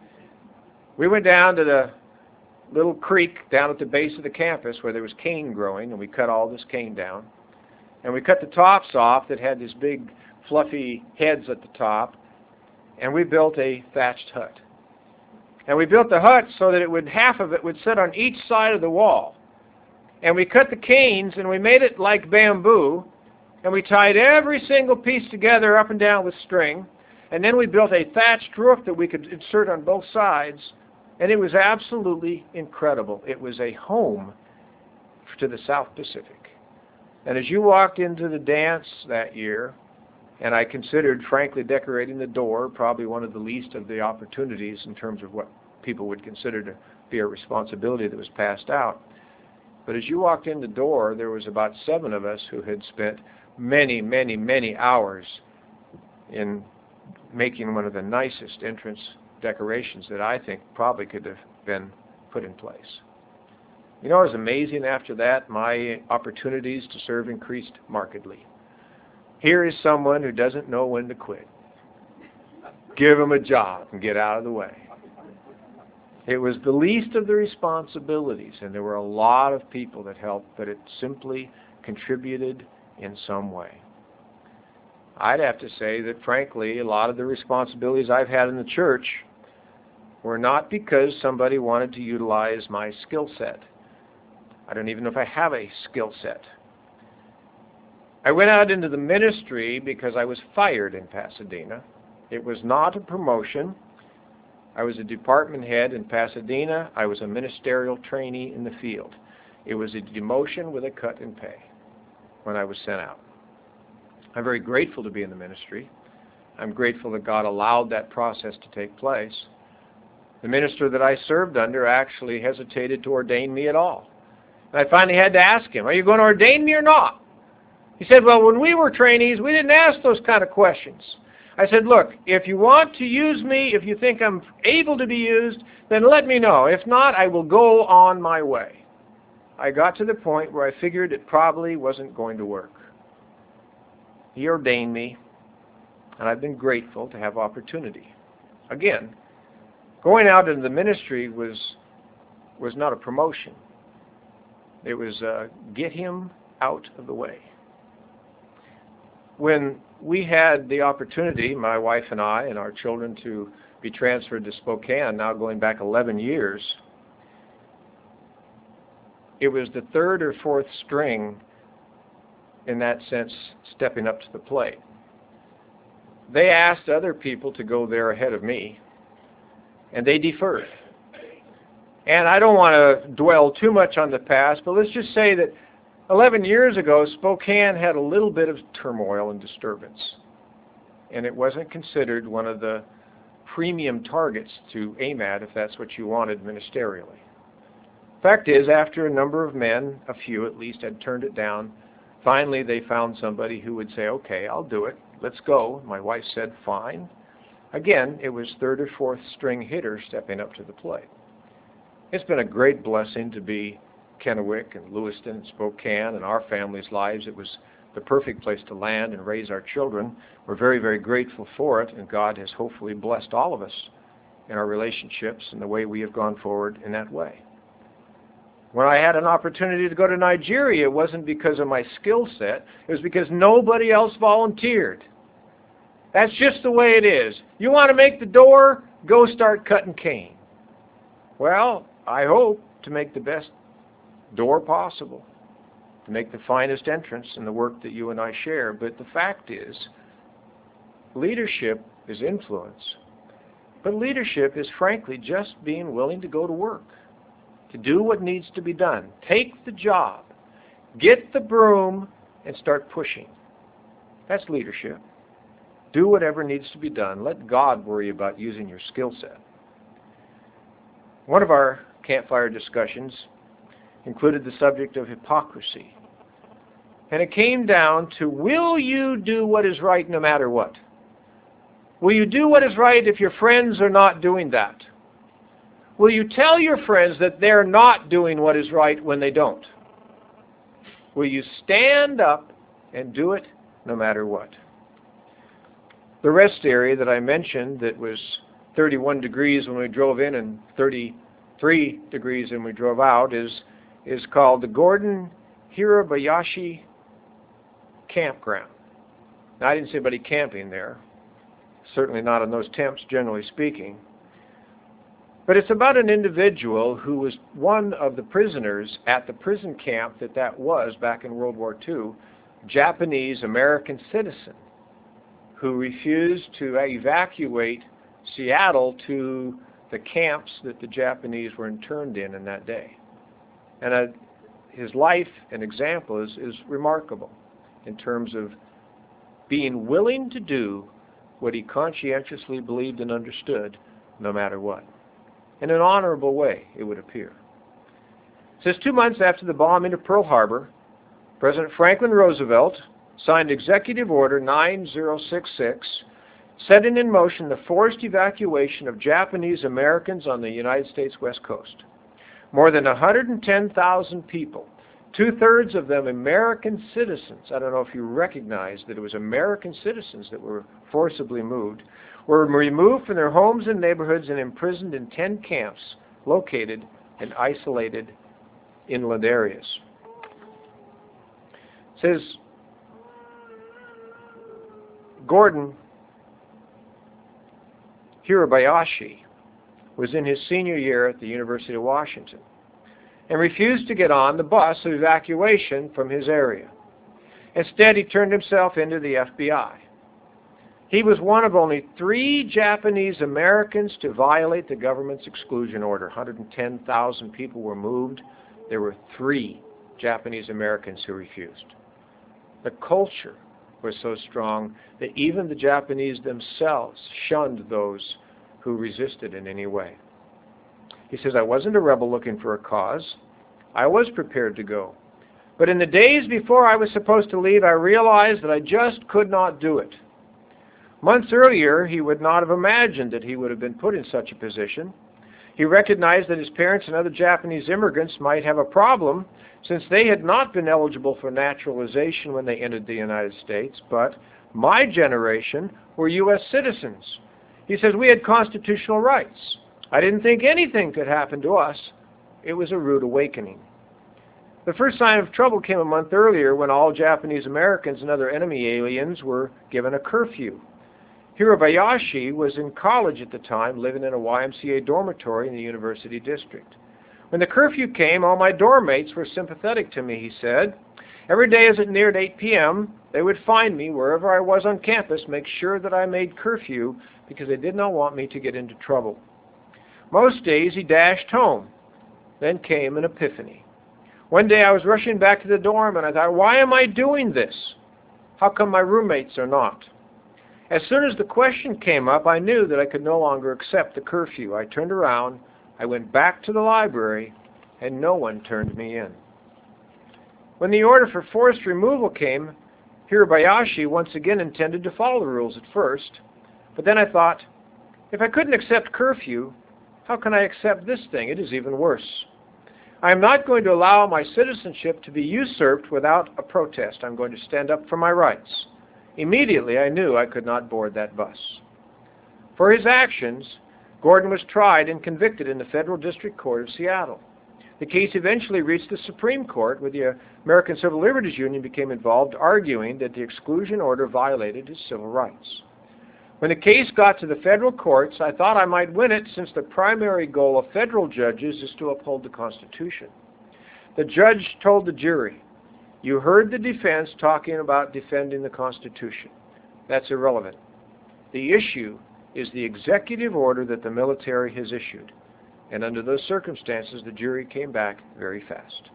We went down to the little creek down at the base of the campus where there was cane growing, and we cut all this cane down. And we cut the tops off that had these big fluffy heads at the top, and we built a thatched hut. And we built the hut so that it would half of it would sit on each side of the wall. And we cut the canes and we made it like bamboo, and we tied every single piece together up and down with string. And then we built a thatched roof that we could insert on both sides. And it was absolutely incredible. It was a home to the South Pacific. And as you walked into the dance that year, and I considered, frankly, decorating the door probably one of the least of the opportunities in terms of what people would consider to be a responsibility that was passed out. But as you walked in the door, there was about seven of us who had spent many, many, many hours in making one of the nicest entrance decorations that I think probably could have been put in place. You know, it was amazing after that, my opportunities to serve increased markedly. Here is someone who doesn't know when to quit. Give him a job and get out of the way. It was the least of the responsibilities, and there were a lot of people that helped, but it simply contributed in some way. I'd have to say that, frankly, a lot of the responsibilities I've had in the church were not because somebody wanted to utilize my skill set. I don't even know if I have a skill set. I went out into the ministry because I was fired in Pasadena. It was not a promotion. I was a department head in Pasadena. I was a ministerial trainee in the field. It was a demotion with a cut in pay when I was sent out. I'm very grateful to be in the ministry. I'm grateful that God allowed that process to take place. The minister that I served under actually hesitated to ordain me at all. And I finally had to ask him, are you going to ordain me or not? He said, well, when we were trainees, we didn't ask those kind of questions. I said, look, if you want to use me, if you think I'm able to be used, then let me know. If not, I will go on my way. I got to the point where I figured it probably wasn't going to work. He ordained me, and I've been grateful to have opportunity. Again, going out into the ministry was, was not a promotion. It was uh, get him out of the way. When we had the opportunity, my wife and I and our children, to be transferred to Spokane, now going back eleven years, it was the third or fourth string, in that sense, stepping up to the plate. They asked other people to go there ahead of me, and they deferred. And I don't want to dwell too much on the past, but let's just say that eleven years ago, Spokane had a little bit of turmoil and disturbance, and it wasn't considered one of the premium targets to aim at if that's what you wanted ministerially. Fact is, after a number of men, a few at least, had turned it down, finally they found somebody who would say, okay, I'll do it, let's go. My wife said, fine. Again, it was third or fourth string hitter stepping up to the plate. It's been a great blessing to be Kennewick and Lewiston and Spokane and our family's lives. It was the perfect place to land and raise our children. We're very, very grateful for it, and God has hopefully blessed all of us in our relationships and the way we have gone forward in that way. When I had an opportunity to go to Nigeria, it wasn't because of my skill set. It was because nobody else volunteered. That's just the way it is. You want to make the door? Go start cutting cane. Well, I hope to make the best door possible, to make the finest entrance in the work that you and I share. But the fact is, leadership is influence. But leadership is frankly just being willing to go to work, to do what needs to be done. Take the job, get the broom, and start pushing. That's leadership. Do whatever needs to be done. Let God worry about using your skill set. One of our campfire discussions included the subject of hypocrisy. And it came down to, will you do what is right no matter what? Will you do what is right if your friends are not doing that? Will you tell your friends that they're not doing what is right when they don't? Will you stand up and do it no matter what? The rest area that I mentioned that was thirty-one degrees when we drove in and thirty-three degrees when we drove out is, is called the Gordon Hirabayashi Campground. Now, I didn't see anybody camping there. Certainly not in those temps, generally speaking. But it's about an individual who was one of the prisoners at the prison camp that that was back in World War Two, Japanese-American citizen, who refused to evacuate Seattle to the camps that the Japanese were interned in in that day. And uh, his life and example is, is remarkable in terms of being willing to do what he conscientiously believed and understood, no matter what. In an honorable way, it would appear. It says, two months after the bombing of Pearl Harbor, President Franklin Roosevelt signed Executive Order nine zero six six, setting in motion the forced evacuation of Japanese Americans on the United States West Coast. More than one hundred ten thousand people, Two-thirds of them American citizens. I don't know if you recognize that it was American citizens that were forcibly moved, were removed from their homes and neighborhoods and imprisoned in ten camps located in isolated inland areas. It says, Gordon Hirabayashi was in his senior year at the University of Washington and refused to get on the bus of evacuation from his area. Instead, he turned himself into the F B I. He was one of only three Japanese Americans to violate the government's exclusion order. one hundred ten thousand people were moved. There were three Japanese Americans who refused. The culture was so strong that even the Japanese themselves shunned those who resisted in any way. He says, I wasn't a rebel looking for a cause. I was prepared to go. But in the days before I was supposed to leave, I realized that I just could not do it. Months earlier, he would not have imagined that he would have been put in such a position. He recognized that his parents and other Japanese immigrants might have a problem since they had not been eligible for naturalization when they entered the United States, but my generation were U S citizens. He says, we had constitutional rights. I didn't think anything could happen to us. It was a rude awakening. The first sign of trouble came a month earlier when all Japanese Americans and other enemy aliens were given a curfew. Hirabayashi was in college at the time, living in a Y M C A dormitory in the University District. When the curfew came, all my dorm mates were sympathetic to me, he said. Every day as it neared eight p m, they would find me wherever I was on campus, make sure that I made curfew because they did not want me to get into trouble. Most days he dashed home. Then came an epiphany. One day I was rushing back to the dorm and I thought, why am I doing this? How come my roommates are not? As soon as the question came up, I knew that I could no longer accept the curfew. I turned around, I went back to the library, and no one turned me in. When the order for forced removal came, Hirabayashi once again intended to follow the rules at first. But then I thought, if I couldn't accept curfew, how can I accept this thing? It is even worse. I am not going to allow my citizenship to be usurped without a protest. I'm going to stand up for my rights. Immediately, I knew I could not board that bus. For his actions, Gordon was tried and convicted in the Federal District Court of Seattle. The case eventually reached the Supreme Court, where the American Civil Liberties Union became involved, arguing that the exclusion order violated his civil rights. When the case got to the federal courts, I thought I might win it, since the primary goal of federal judges is to uphold the Constitution. The judge told the jury, you heard the defense talking about defending the Constitution. That's irrelevant. The issue is the executive order that the military has issued. And under those circumstances, the jury came back very fast.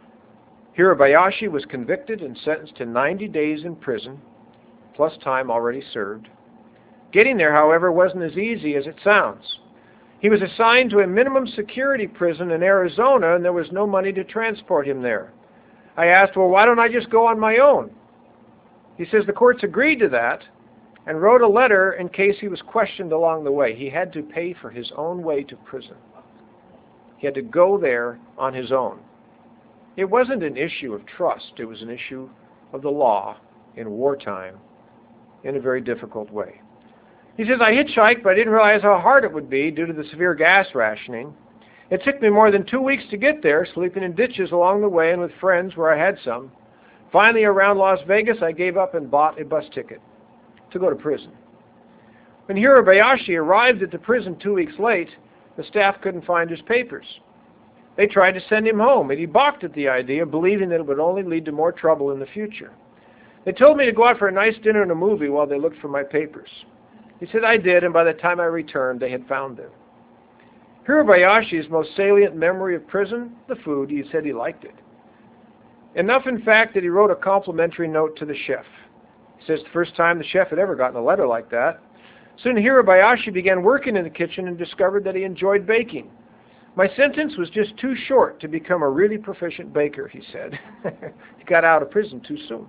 Hirabayashi was convicted and sentenced to ninety days in prison, plus time already served. Getting there, however, wasn't as easy as it sounds. He was assigned to a minimum security prison in Arizona, and there was no money to transport him there. I asked, well, why don't I just go on my own? He says the courts agreed to that and wrote a letter in case he was questioned along the way. He had to pay for his own way to prison. He had to go there on his own. It wasn't an issue of trust. It was an issue of the law in wartime in a very difficult way. He says, I hitchhiked, but I didn't realize how hard it would be due to the severe gas rationing. It took me more than two weeks to get there, sleeping in ditches along the way and with friends where I had some. Finally, around Las Vegas, I gave up and bought a bus ticket to go to prison. When Hirabayashi arrived at the prison two weeks late, the staff couldn't find his papers. They tried to send him home, and he balked at the idea, believing that it would only lead to more trouble in the future. They told me to go out for a nice dinner and a movie while they looked for my papers. He said I did, and by the time I returned, they had found them. Hirabayashi's most salient memory of prison, the food. He said he liked it. Enough, in fact, that he wrote a complimentary note to the chef. He says the first time the chef had ever gotten a letter like that. Soon Hirabayashi began working in the kitchen and discovered that he enjoyed baking. My sentence was just too short to become a really proficient baker, he said. He got out of prison too soon.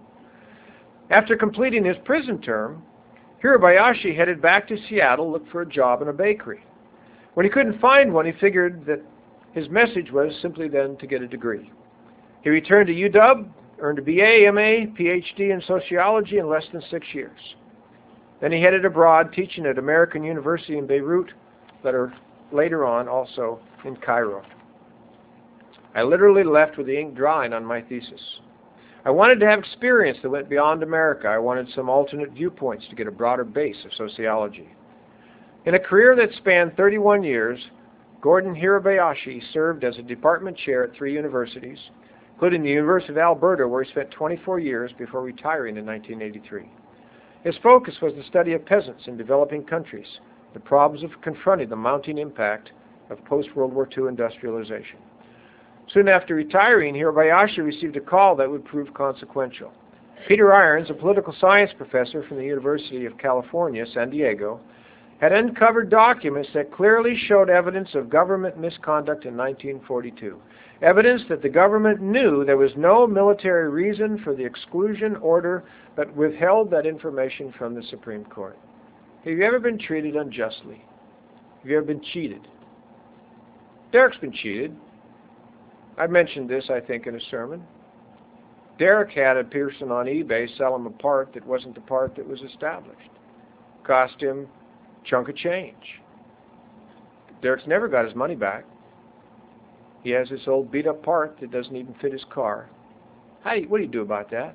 After completing his prison term, Hirabayashi headed back to Seattle, looked for a job in a bakery. When he couldn't find one, he figured that his message was simply then to get a degree. He returned to U W, earned a B A, M A, P H D in sociology in less than six years. Then he headed abroad, teaching at American University in Beirut, later, later on also in Cairo. I literally left with the ink drying on my thesis. I wanted to have experience that went beyond America. I wanted some alternate viewpoints to get a broader base of sociology. In a career that spanned thirty-one years, Gordon Hirabayashi served as a department chair at three universities, including the University of Alberta, where he spent twenty-four years before retiring in nineteen eighty-three. His focus was the study of peasants in developing countries, the problems of confronting the mounting impact of post-World War Two industrialization. Soon after retiring, Hirabayashi received a call that would prove consequential. Peter Irons, a political science professor from the University of California, San Diego, had uncovered documents that clearly showed evidence of government misconduct in nineteen forty-two. Evidence that the government knew there was no military reason for the exclusion order, but withheld that information from the Supreme Court. Have you ever been treated unjustly? Have you ever been cheated? Derek's been cheated. I mentioned this, I think, in a sermon. Derek had a person on eBay sell him a part that wasn't the part that was established. Cost him a chunk of change. Derek's never got his money back. He has this old beat-up part that doesn't even fit his car. How do you, what do you do about that?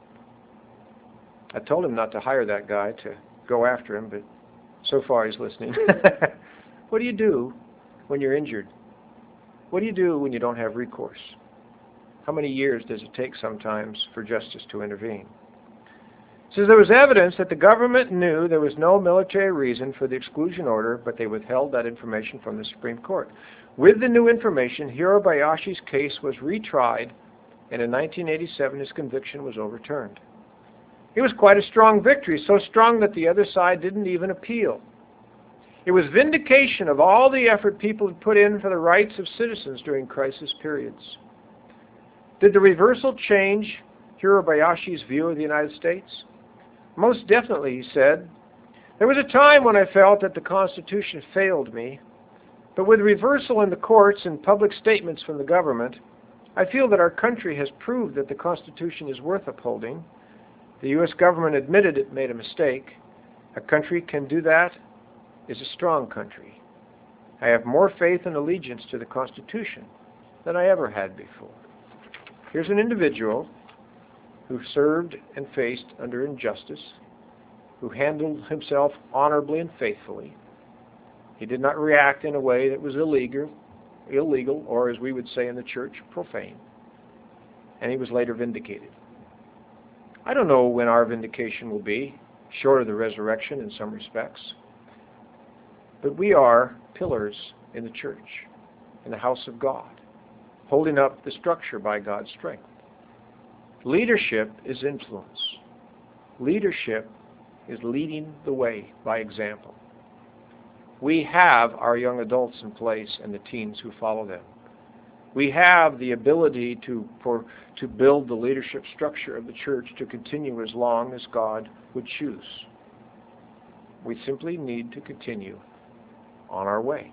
I told him not to hire that guy to go after him, but so far he's listening. What do you do when you're injured? What do you do when you don't have recourse? How many years does it take sometimes for justice to intervene? It says there was evidence that the government knew there was no military reason for the exclusion order, but they withheld that information from the Supreme Court. With the new information, Hirabayashi's case was retried, and in nineteen eighty-seven his conviction was overturned. It was quite a strong victory, so strong that the other side didn't even appeal. It was vindication of all the effort people had put in for the rights of citizens during crisis periods. Did the reversal change Hirabayashi's view of the United States? Most definitely, he said. There was a time when I felt that the Constitution failed me, but with reversal in the courts and public statements from the government, I feel that our country has proved that the Constitution is worth upholding. The U S government admitted it made a mistake. A country can do that is a strong country. I have more faith and allegiance to the Constitution than I ever had before. Here's an individual who served and faced under injustice, who handled himself honorably and faithfully. He did not react in a way that was illegal, illegal, or as we would say in the church, profane. And he was later vindicated. I don't know when our vindication will be, short of the resurrection in some respects. But we are pillars in the church, in the house of God, holding up the structure by God's strength. Leadership is influence. Leadership is leading the way by example. We have our young adults in place and the teens who follow them. We have the ability to, for, to build the leadership structure of the church to continue as long as God would choose. We simply need to continue on our way.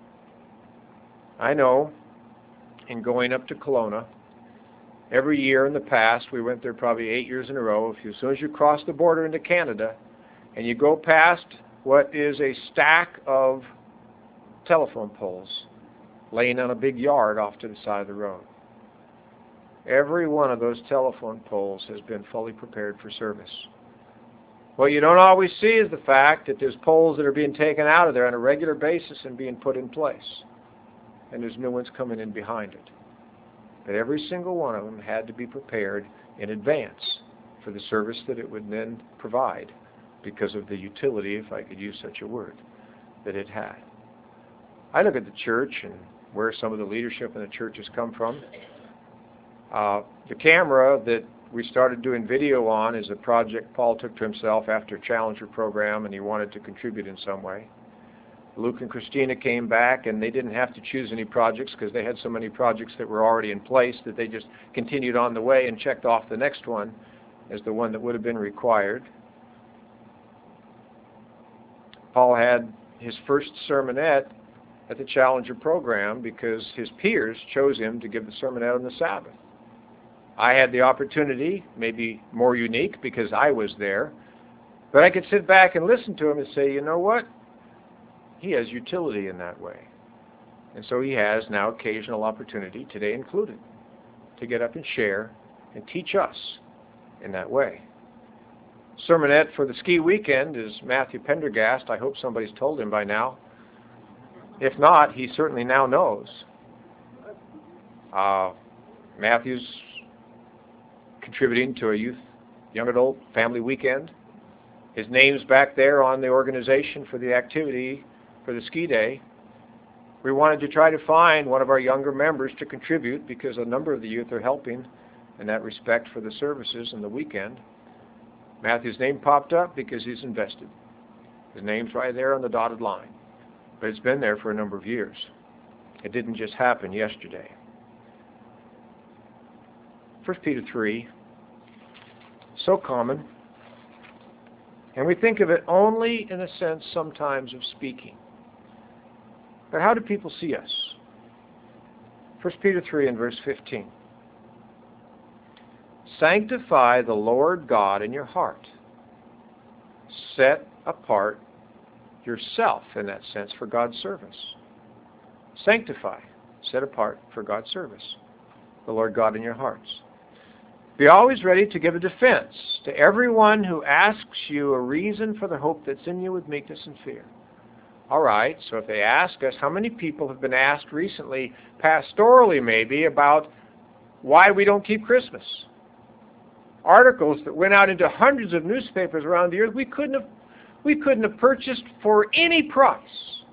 I know in going up to Kelowna, every year in the past, we went there probably eight years in a row, if you, as soon as you cross the border into Canada and you go past what is a stack of telephone poles laying on a big yard off to the side of the road. Every one of those telephone poles has been fully prepared for service. What you don't always see is the fact that there's poles that are being taken out of there on a regular basis and being put in place. And there's new ones coming in behind it. But every single one of them had to be prepared in advance for the service that it would then provide because of the utility, if I could use such a word, that it had. I look at the church and where some of the leadership in the church has come from. Uh, the camera that we started doing video on is a project Paul took to himself after a Challenger program, and he wanted to contribute in some way. Luke and Christina came back, and they didn't have to choose any projects because they had so many projects that were already in place that they just continued on the way and checked off the next one as the one that would have been required. Paul had his first sermonette at the Challenger program because his peers chose him to give the sermonette on the Sabbath. I had the opportunity, maybe more unique because I was there, but I could sit back and listen to him and say, you know what? He has utility in that way. And so he has now occasional opportunity, today included, to get up and share and teach us in that way. Sermonette for the ski weekend is Matthew Pendergast. I hope somebody's told him by now. If not, he certainly now knows. Uh, Matthew's contributing to a youth, young adult family weekend. His name's back there on the organization for the activity for the ski day. We wanted to try to find one of our younger members to contribute because a number of the youth are helping in that respect for the services and the weekend. Matthew's name popped up because he's invested. His name's right there on the dotted line. But it's been there for a number of years. It didn't just happen yesterday. First Peter three, so common. And we think of it only in a sense sometimes of speaking. But how do people see us? First Peter three and verse fifteen. Sanctify the Lord God in your heart. Set apart yourself, in that sense, for God's service. Sanctify, set apart for God's service. The Lord God in your hearts. Be always ready to give a defense to everyone who asks you a reason for the hope that's in you with meekness and fear. All right, so if they ask us, how many people have been asked recently, pastorally maybe, about why we don't keep Christmas? Articles that went out into hundreds of newspapers around the earth we couldn't have, we couldn't have purchased for any price.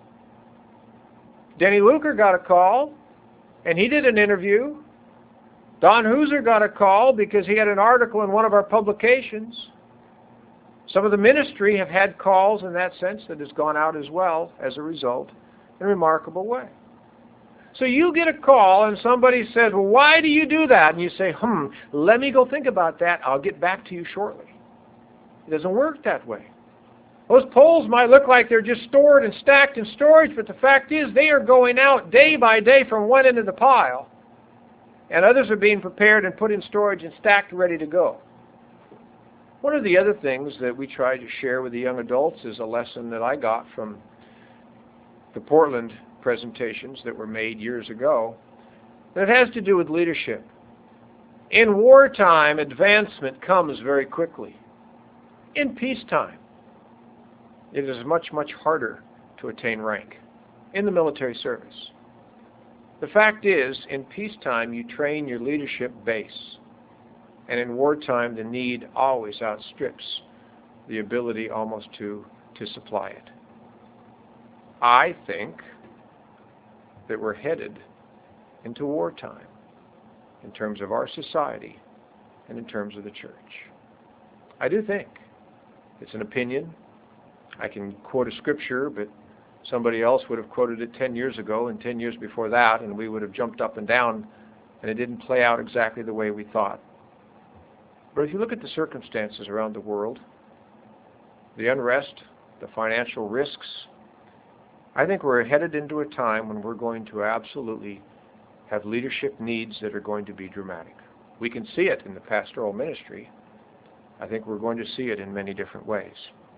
Denny Luker got a call, and he did an interview. Don Hooser got a call because he had an article in one of our publications. Some of the ministry have had calls in that sense that has gone out as well as a result in a remarkable way. So you get a call and somebody says, well, why do you do that? And you say, hmm, let me go think about that. I'll get back to you shortly. It doesn't work that way. Those poles might look like they're just stored and stacked in storage, but the fact is they are going out day by day from one end of the pile. And others are being prepared and put in storage and stacked ready to go. One of the other things that we try to share with the young adults is a lesson that I got from the Portland presentations that were made years ago. That has to do with leadership. In wartime, advancement comes very quickly. In peacetime, it is much, much harder to attain rank in the military service. The fact is, in peacetime, you train your leadership base. And in wartime, the need always outstrips the ability almost to, to supply it. I think that we're headed into wartime in terms of our society and in terms of the church. I do think. It's an opinion. I can quote a scripture, but somebody else would have quoted it ten years ago and ten years before that, and we would have jumped up and down, and it didn't play out exactly the way we thought. But if you look at the circumstances around the world, the unrest, the financial risks, I think we're headed into a time when we're going to absolutely have leadership needs that are going to be dramatic. We can see it in the pastoral ministry. I think we're going to see it in many different ways.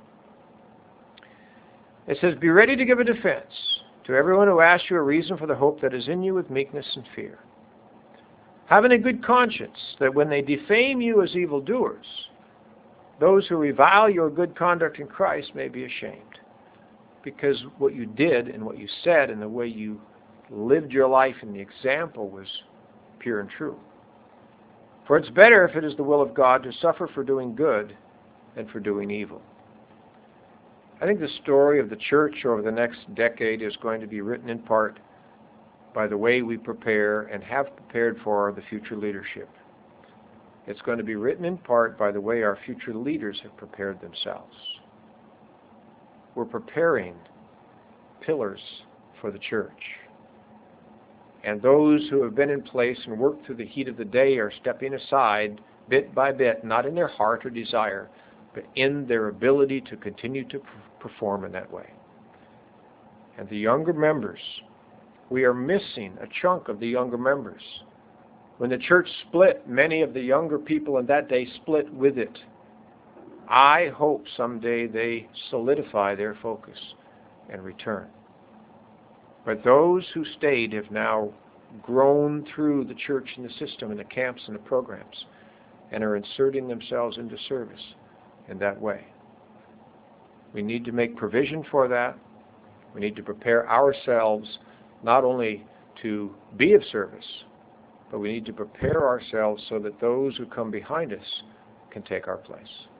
It says, be ready to give a defense to everyone who asks you a reason for the hope that is in you with meekness and fear. Having a good conscience, that when they defame you as evildoers, those who revile your good conduct in Christ may be ashamed. Because what you did and what you said and the way you lived your life and the example was pure and true. For it's better, if it is the will of God, to suffer for doing good than for doing evil. I think the story of the church over the next decade is going to be written in part by the way we prepare and have prepared for the future leadership. It's going to be written in part by the way our future leaders have prepared themselves. We're preparing pillars for the church. And those who have been in place and worked through the heat of the day are stepping aside bit by bit, not in their heart or desire, but in their ability to continue to perform in that way. And the younger members, we are missing a chunk of the younger members. When the church split, many of the younger people in that day split with it. I hope someday they solidify their focus and return. But those who stayed have now grown through the church and the system and the camps and the programs and are inserting themselves into service in that way. We need to make provision for that. We need to prepare ourselves not only to be of service, but we need to prepare ourselves so that those who come behind us can take our place.